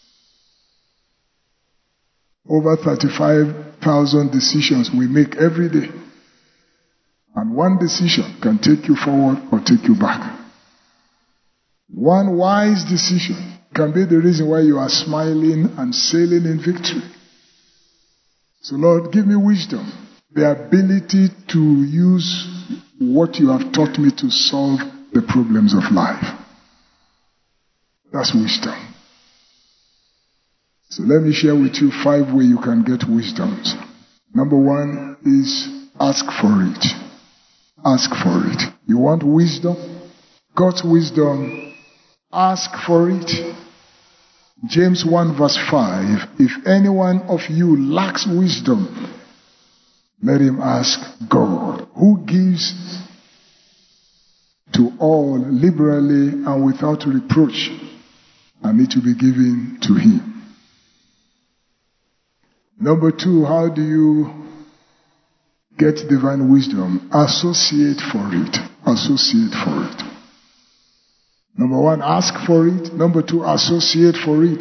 Over 35,000 decisions we make every day. And one decision can take you forward or take you back. One wise decision can be the reason why you are smiling and sailing in victory. So Lord, give me wisdom, the ability to use what you have taught me to solve the problems of life. That's wisdom. So let me share with you 5 ways you can get wisdom. Number 1 is ask for it. Ask for it. You want wisdom? God's wisdom? Ask for it. James 1 verse 5. If any one of you lacks wisdom, let him ask God, who gives to all liberally and without reproach, and it will be given to him. Number 2, how do you get divine wisdom? Associate for it. Associate for it. Number 1, ask for it. Number 2, associate for it.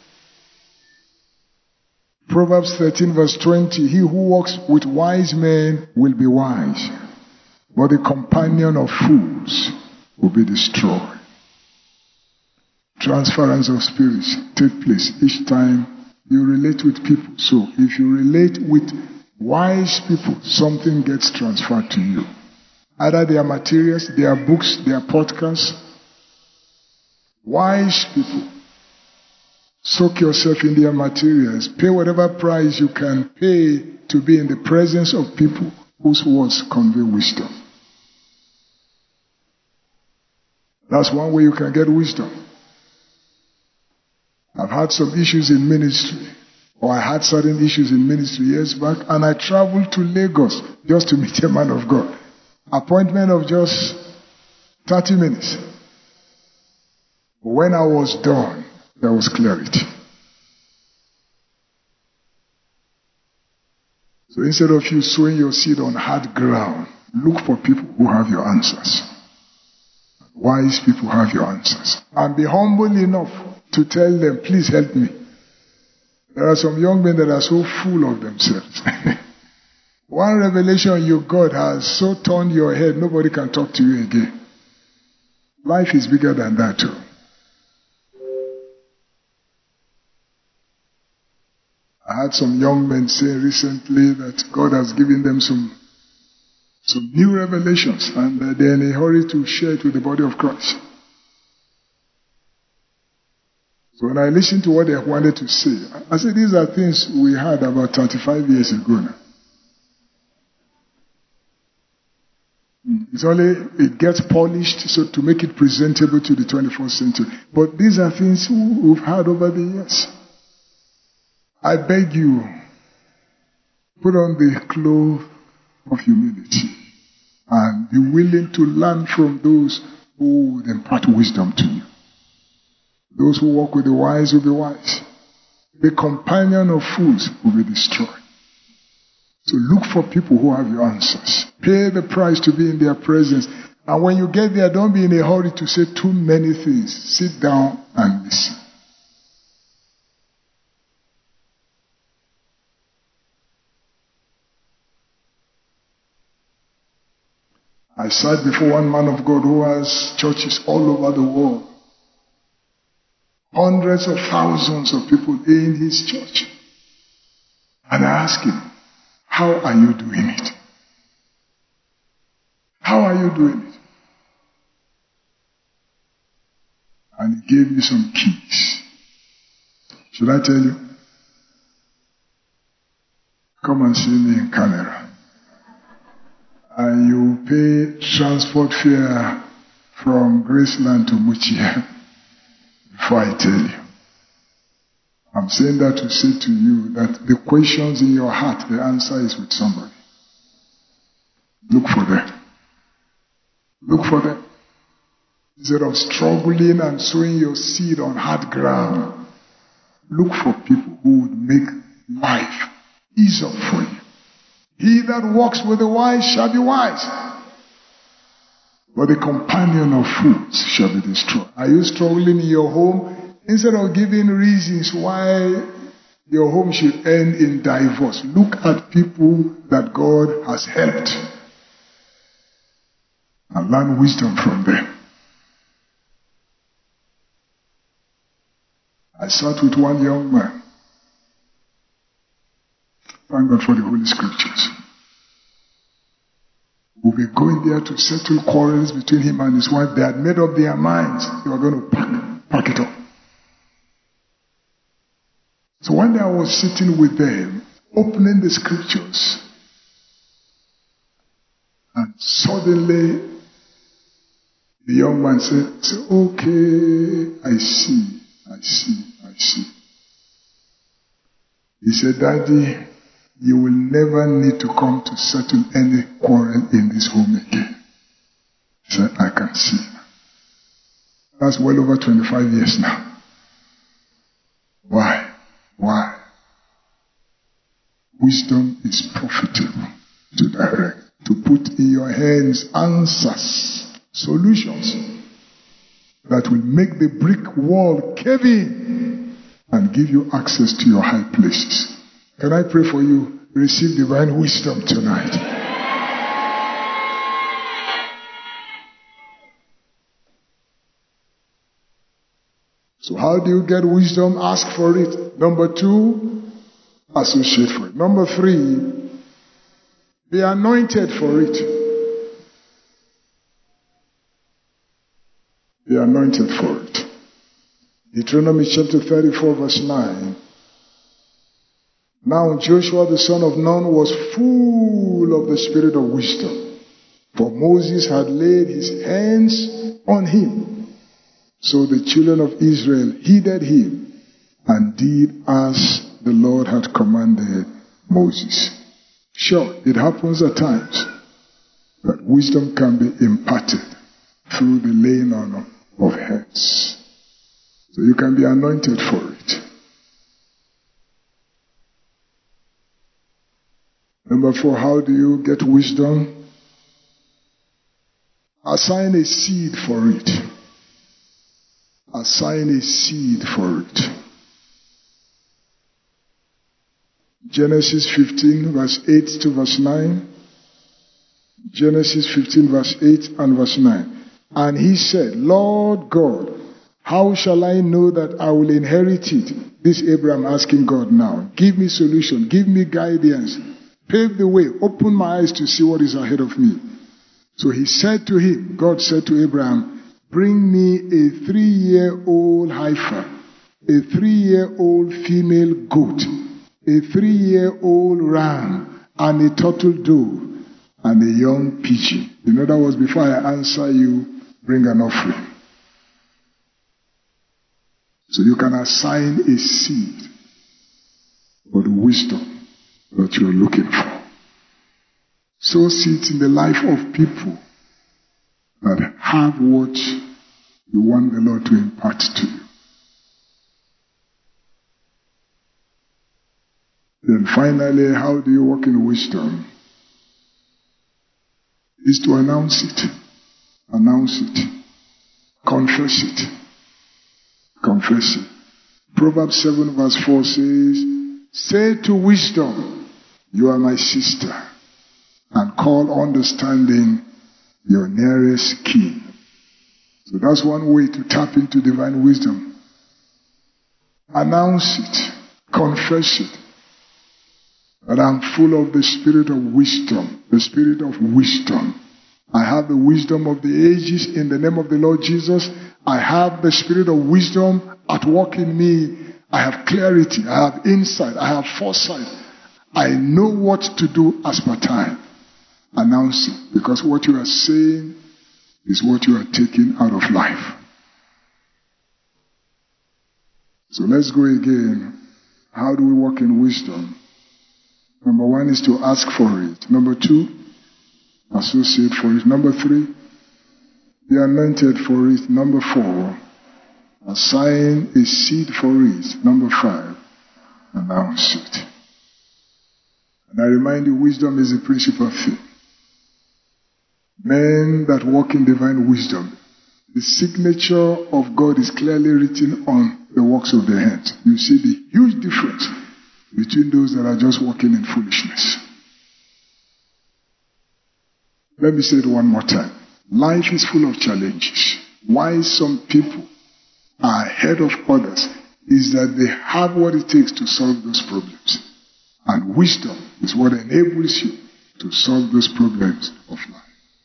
Proverbs 13 verse 20, he who walks with wise men will be wise, but the companion of fools will be destroyed. Transference of spirits take place each time you relate with people. So if you relate with wise people, something gets transferred to you. Either their materials, their books, their podcasts. Wise people. Soak yourself in their materials. Pay whatever price you can pay to be in the presence of people whose words convey wisdom. That's one way you can get wisdom. I've had some issues in ministry, or I had certain issues in ministry years back, and I traveled to Lagos just to meet a man of God. Appointment of just 30 minutes. When I was done, there was clarity. So instead of you sowing your seed on hard ground, look for people who have your answers. Wise people have your answers. And be humble enough to tell them, please help me. There are some young men that are so full of themselves. One revelation you got has so turned your head, nobody can talk to you again. Life is bigger than that too. I had some young men say recently that God has given them some new revelations, and they're in a hurry to share it with the body of Christ. So when I listened to what they wanted to say, I said, these are things we had about 35 years ago now. It's only, it gets polished so to make it presentable to the 21st century. But these are things we've had over the years. I beg you, put on the cloth of humility and be willing to learn from those who would impart wisdom to you. Those who walk with the wise will be wise. The companion of fools will be destroyed. So look for people who have your answers. Pay the price to be in their presence. And when you get there, don't be in a hurry to say too many things. Sit down and listen. I sat before one man of God who has churches all over the world. Hundreds of thousands of people in his church. And I asked him, how are you doing it? How are you doing it? And he gave me some keys. Should I tell you? Come and see me in camera. And you pay transport fare from Graceland to Muchia before I tell you. I'm saying that to say to you that the questions in your heart, the answer is with somebody. Look for them. Look for them. Instead of struggling and sowing your seed on hard ground, look for people who would make life easier for you. He that walks with the wise shall be wise, but the companion of fools shall be destroyed. Are you struggling in your home? Instead of giving reasons why your home should end in divorce, look at people that God has helped and learn wisdom from them. I sat with one young man. Thank God for the Holy Scriptures. We'll be going there to settle quarrels between him and his wife. They had made up their minds. They were going to pack it up. So one day I was sitting with them, opening the Scriptures. And suddenly, the young man said, okay, I see. He said, Daddy, you will never need to come to settle any quarrel in this home again. He said, I can see. That's well over 25 years now. Why? wisdom is profitable to direct, to put in your hands answers, solutions that will make the brick wall cave in and give you access to your high places. Can I pray for you? Receive divine wisdom tonight. So how do you get wisdom? Ask for it. Number 2, associate for it. Number 3, be anointed for it. Be anointed for it. Deuteronomy chapter 34 verse 9. Now Joshua the son of Nun was full of the spirit of wisdom, for Moses had laid his hands on him. So the children of Israel heeded him and did as the Lord had commanded Moses. Sure, it happens at times that wisdom can be imparted through the laying on of hands. So you can be anointed for it. Number 4, how do you get wisdom? Assign a seed for it. Assign a seed for it. Genesis 15 verse 8 to verse 9. Genesis 15 verse 8 and verse 9. And he said, Lord God, how shall I know that I will inherit it? This Abraham asking God now. Give me solution. Give me guidance. Pave the way. Open my eyes to see what is ahead of me. So he said to him, God said to Abraham, bring me a 3-year-old heifer, a 3-year-old female goat, a 3-year-old ram, and a turtle dove, and a young pigeon. In other words, before I answer you, bring an offering. So you can assign a seed for the wisdom that you're looking for. Sow seeds in the life of people that have what you want the Lord to impart to you. Then finally, how do you walk in wisdom? Is to announce it. Announce it. Confess it. Confess it. Proverbs 7 verse 4 says, say to wisdom, you are my sister, and call understanding your nearest kin. So that's one way to tap into divine wisdom. Announce it. Confess it. That I'm full of the spirit of wisdom. The spirit of wisdom. I have the wisdom of the ages in the name of the Lord Jesus. I have the spirit of wisdom at work in me. I have clarity. I have insight. I have foresight. I know what to do as per time. Announce it. Because what you are saying is what you are taking out of life. So let's go again. How do we walk in wisdom? Number 1 is to ask for it. Number 2, associate for it. Number 3, be anointed for it. Number 4, assign a seed for it. Number 5, announce it. And I remind you, wisdom is the principal thing. Men that walk in divine wisdom, the signature of God is clearly written on the works of their hands. You see the huge difference between those that are just walking in foolishness. Let me say it one more time. Life is full of challenges. Why some people are ahead of others is that they have what it takes to solve those problems. And wisdom is what enables you to solve those problems of life.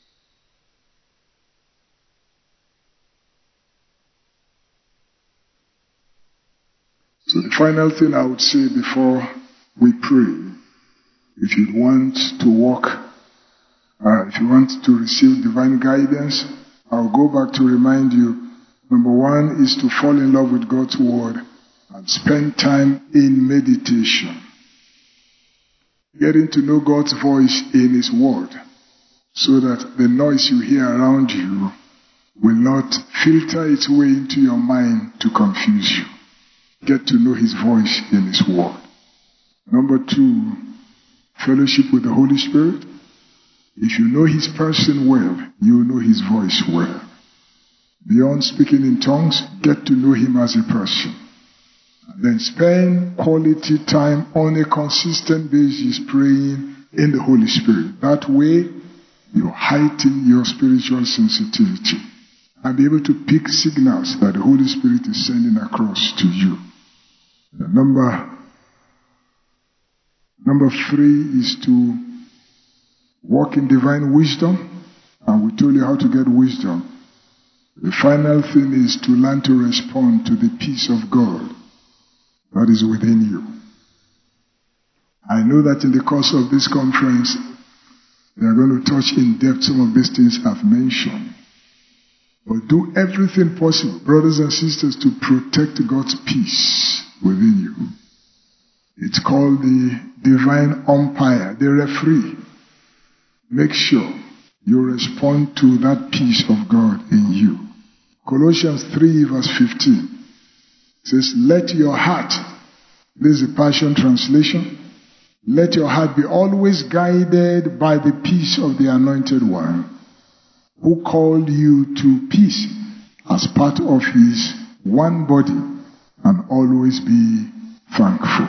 So the final thing I would say before we pray, if you want to walk, if you want to receive divine guidance, I'll go back to remind you, number 1 is to fall in love with God's word and spend time in meditation. Getting to know God's voice in His word so that the noise you hear around you will not filter its way into your mind to confuse you. Get to know His voice in His word. Number 2, fellowship with the Holy Spirit. If you know His person well, you will know His voice well. Beyond speaking in tongues, get to know Him as a person. And then spend quality time on a consistent basis praying in the Holy Spirit. That way, you heighten your spiritual sensitivity and be able to pick signals that the Holy Spirit is sending across to you. Number 3 is to walk in divine wisdom. And we told you how to get wisdom. The final thing is to learn to respond to the peace of God that is within you. I know that in the course of this conference, we are going to touch in depth some of these things I've mentioned. But do everything possible, brothers and sisters, to protect God's peace within you. It's called the divine umpire, the referee. Make sure you respond to that peace of God in you. Colossians 3 verse 15 says, let your heart, this is the Passion Translation, let your heart be always guided by the peace of the Anointed One, who called you to peace as part of His one body, and always be thankful.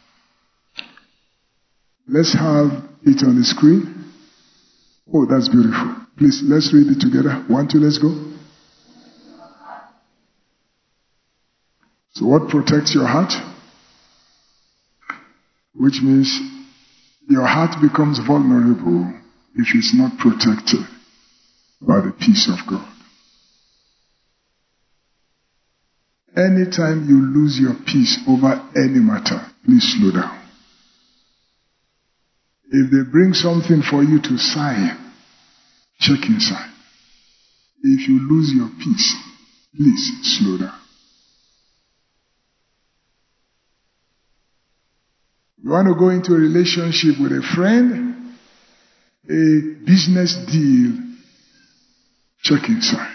Let's have it on the screen. Oh, that's beautiful. Please, let's read it together. 1, 2, let's go. So what protects your heart? Which means your heart becomes vulnerable if it's not protected by the peace of God. Anytime you lose your peace over any matter, please slow down. If they bring something for you to sign, check inside. If you lose your peace, please slow down. You want to go into a relationship with a friend, a business deal, check inside.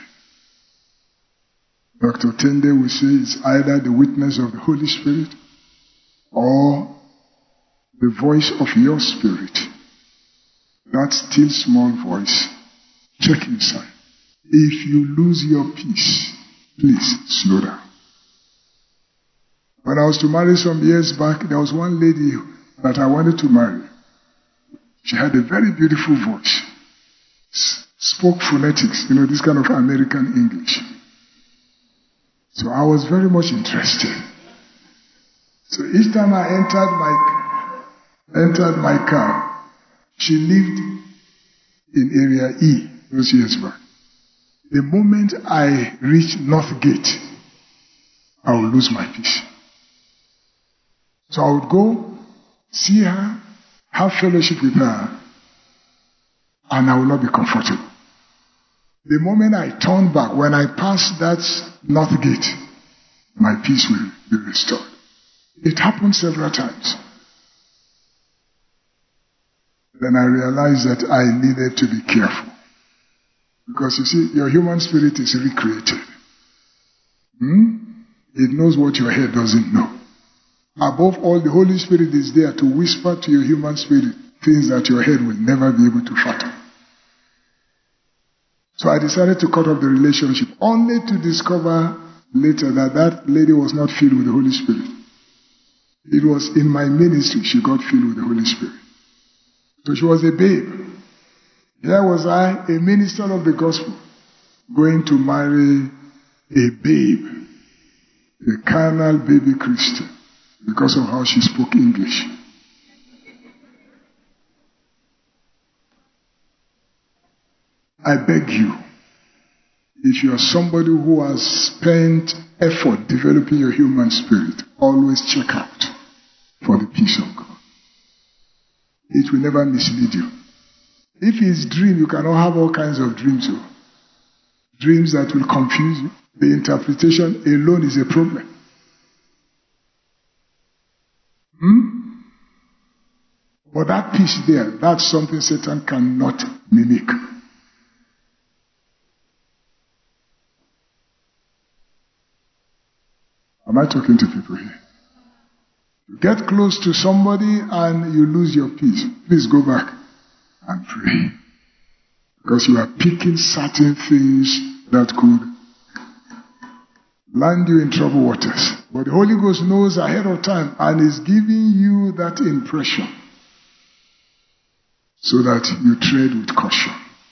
Dr. Tende will say it's either the witness of the Holy Spirit or the voice of your spirit. That still small voice, check inside. If you lose your peace, please slow down. When I was to marry some years back, there was one lady that I wanted to marry. She had a very beautiful voice. Spoke phonetics, this kind of American English. So I was very much interested. So each time I entered my car, she lived in area E, those years back. The moment I reached North Gate, I would lose my peace. So I would go, see her, have fellowship with her, and I will not be comfortable. The moment I turn back, when I pass that North Gate, my peace will be restored. It happened several times. Then I realized that I needed to be careful. Because you see, your human spirit is recreated. It knows what your head doesn't know. Above all, the Holy Spirit is there to whisper to your human spirit things that your head will never be able to fathom. So I decided to cut off the relationship, only to discover later that that lady was not filled with the Holy Spirit. It was in my ministry she got filled with the Holy Spirit. So she was a babe. Here was I, a minister of the gospel, going to marry a babe, a carnal baby Christian, because of how she spoke English. I beg you, if you are somebody who has spent effort developing your human spirit, always check out for the peace of God. It will never mislead you. If it's dream, you cannot have all kinds of dreams. Dreams that will confuse you. The interpretation alone is a problem. But that peace there, that's something Satan cannot mimic. Am I talking to people here? Get close to somebody and you lose your peace. Please go back and pray. Because you are picking certain things that could land you in troubled waters. But the Holy Ghost knows ahead of time and is giving you that impression so that you tread with caution.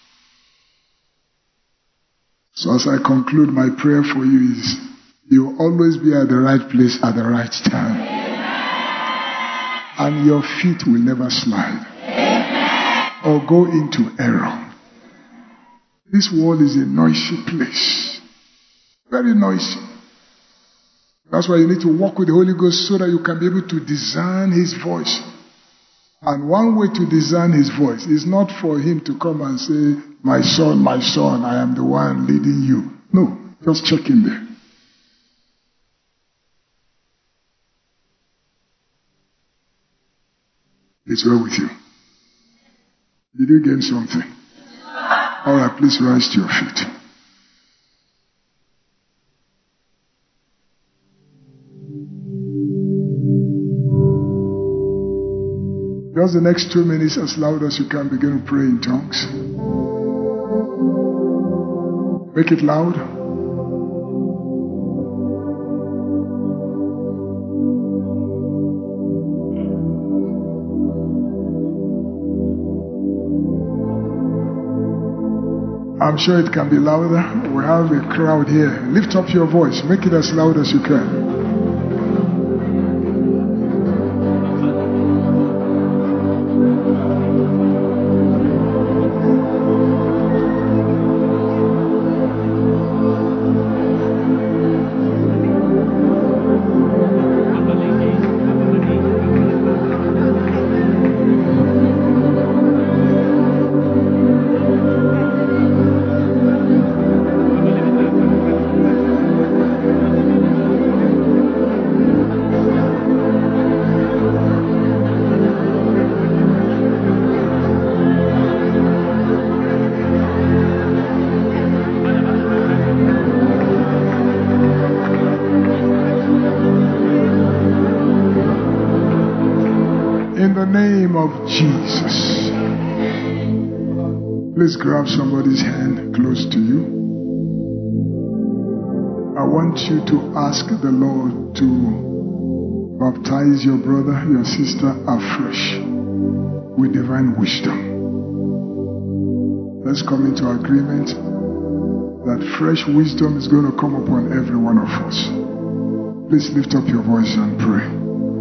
So as I conclude, my prayer for you is you will always be at the right place at the right time. And your feet will never slide or go into error. This world is a noisy place. Very noisy. That's why you need to walk with the Holy Ghost so that you can be able to discern His voice. And one way to discern His voice is not for Him to come and say, my son, I am the one leading you. No, just check in there. It's well with you. Did you gain something? All right, please rise to your feet. Just the next 2 minutes, as loud as you can, begin to pray in tongues. Make it loud. I'm sure it can be louder. We have a crowd here. Lift up your voice. Make it as loud as you can. Of Jesus. Please grab somebody's hand close to you. I want you to ask the Lord to baptize your brother, your sister afresh with divine wisdom. Let's come into agreement that fresh wisdom is going to come upon every one of us. Please lift up your voice and pray.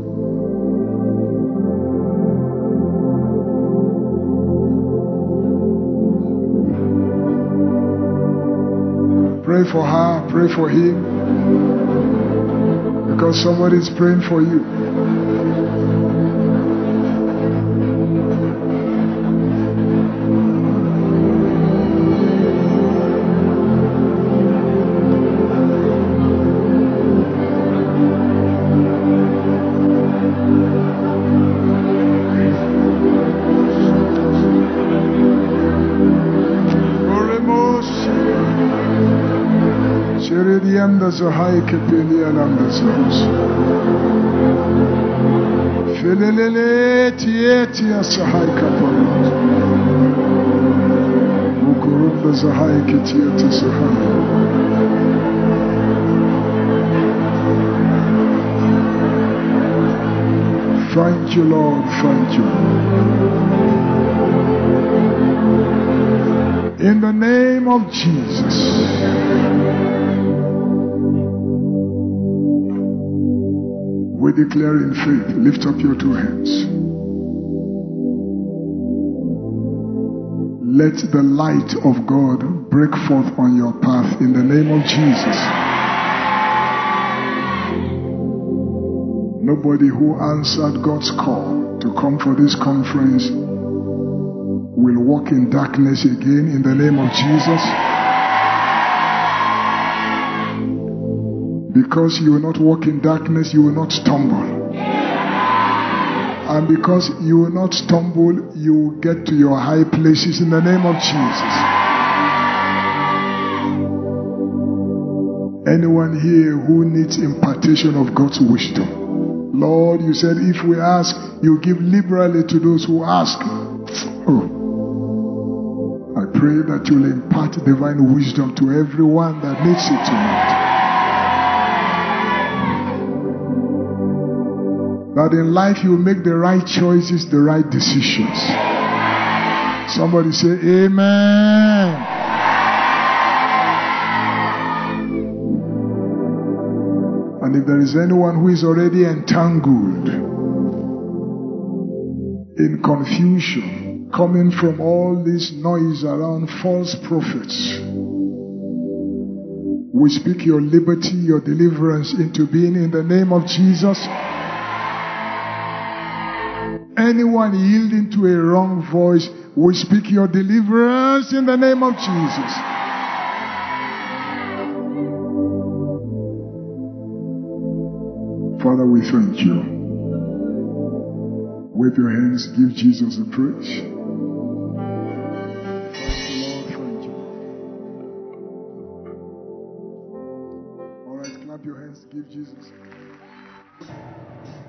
Pray for her, pray for him, because somebody is praying for you. Zahai Kepelia Lamdazos Filele Tietia Sahai Kapalos Ukurunda Zahai Ketieta Sahai. Thank you, Lord, thank you. In the name of Jesus. We declare in faith, lift up your 2 hands. Let the light of God break forth on your path in the name of Jesus. Nobody who answered God's call to come for this conference will walk in darkness again in the name of Jesus. Because you will not walk in darkness, you will not stumble. And because you will not stumble, you will get to your high places in the name of Jesus. Anyone here who needs impartation of God's wisdom, Lord, you said if we ask, you give liberally to those who ask. Oh, I pray that you'll impart divine wisdom to everyone that needs it tonight. That in life you make the right choices, the right decisions. Somebody say amen. And if there is anyone who is already entangled in confusion, coming from all this noise around false prophets, we speak your liberty, your deliverance into being in the name of Jesus. Anyone yielding to a wrong voice, we speak your deliverance in the name of Jesus. Father, we thank you. With your hands, give Jesus a praise. Thank you, Lord. Thank you. All right, clap your hands, give Jesus.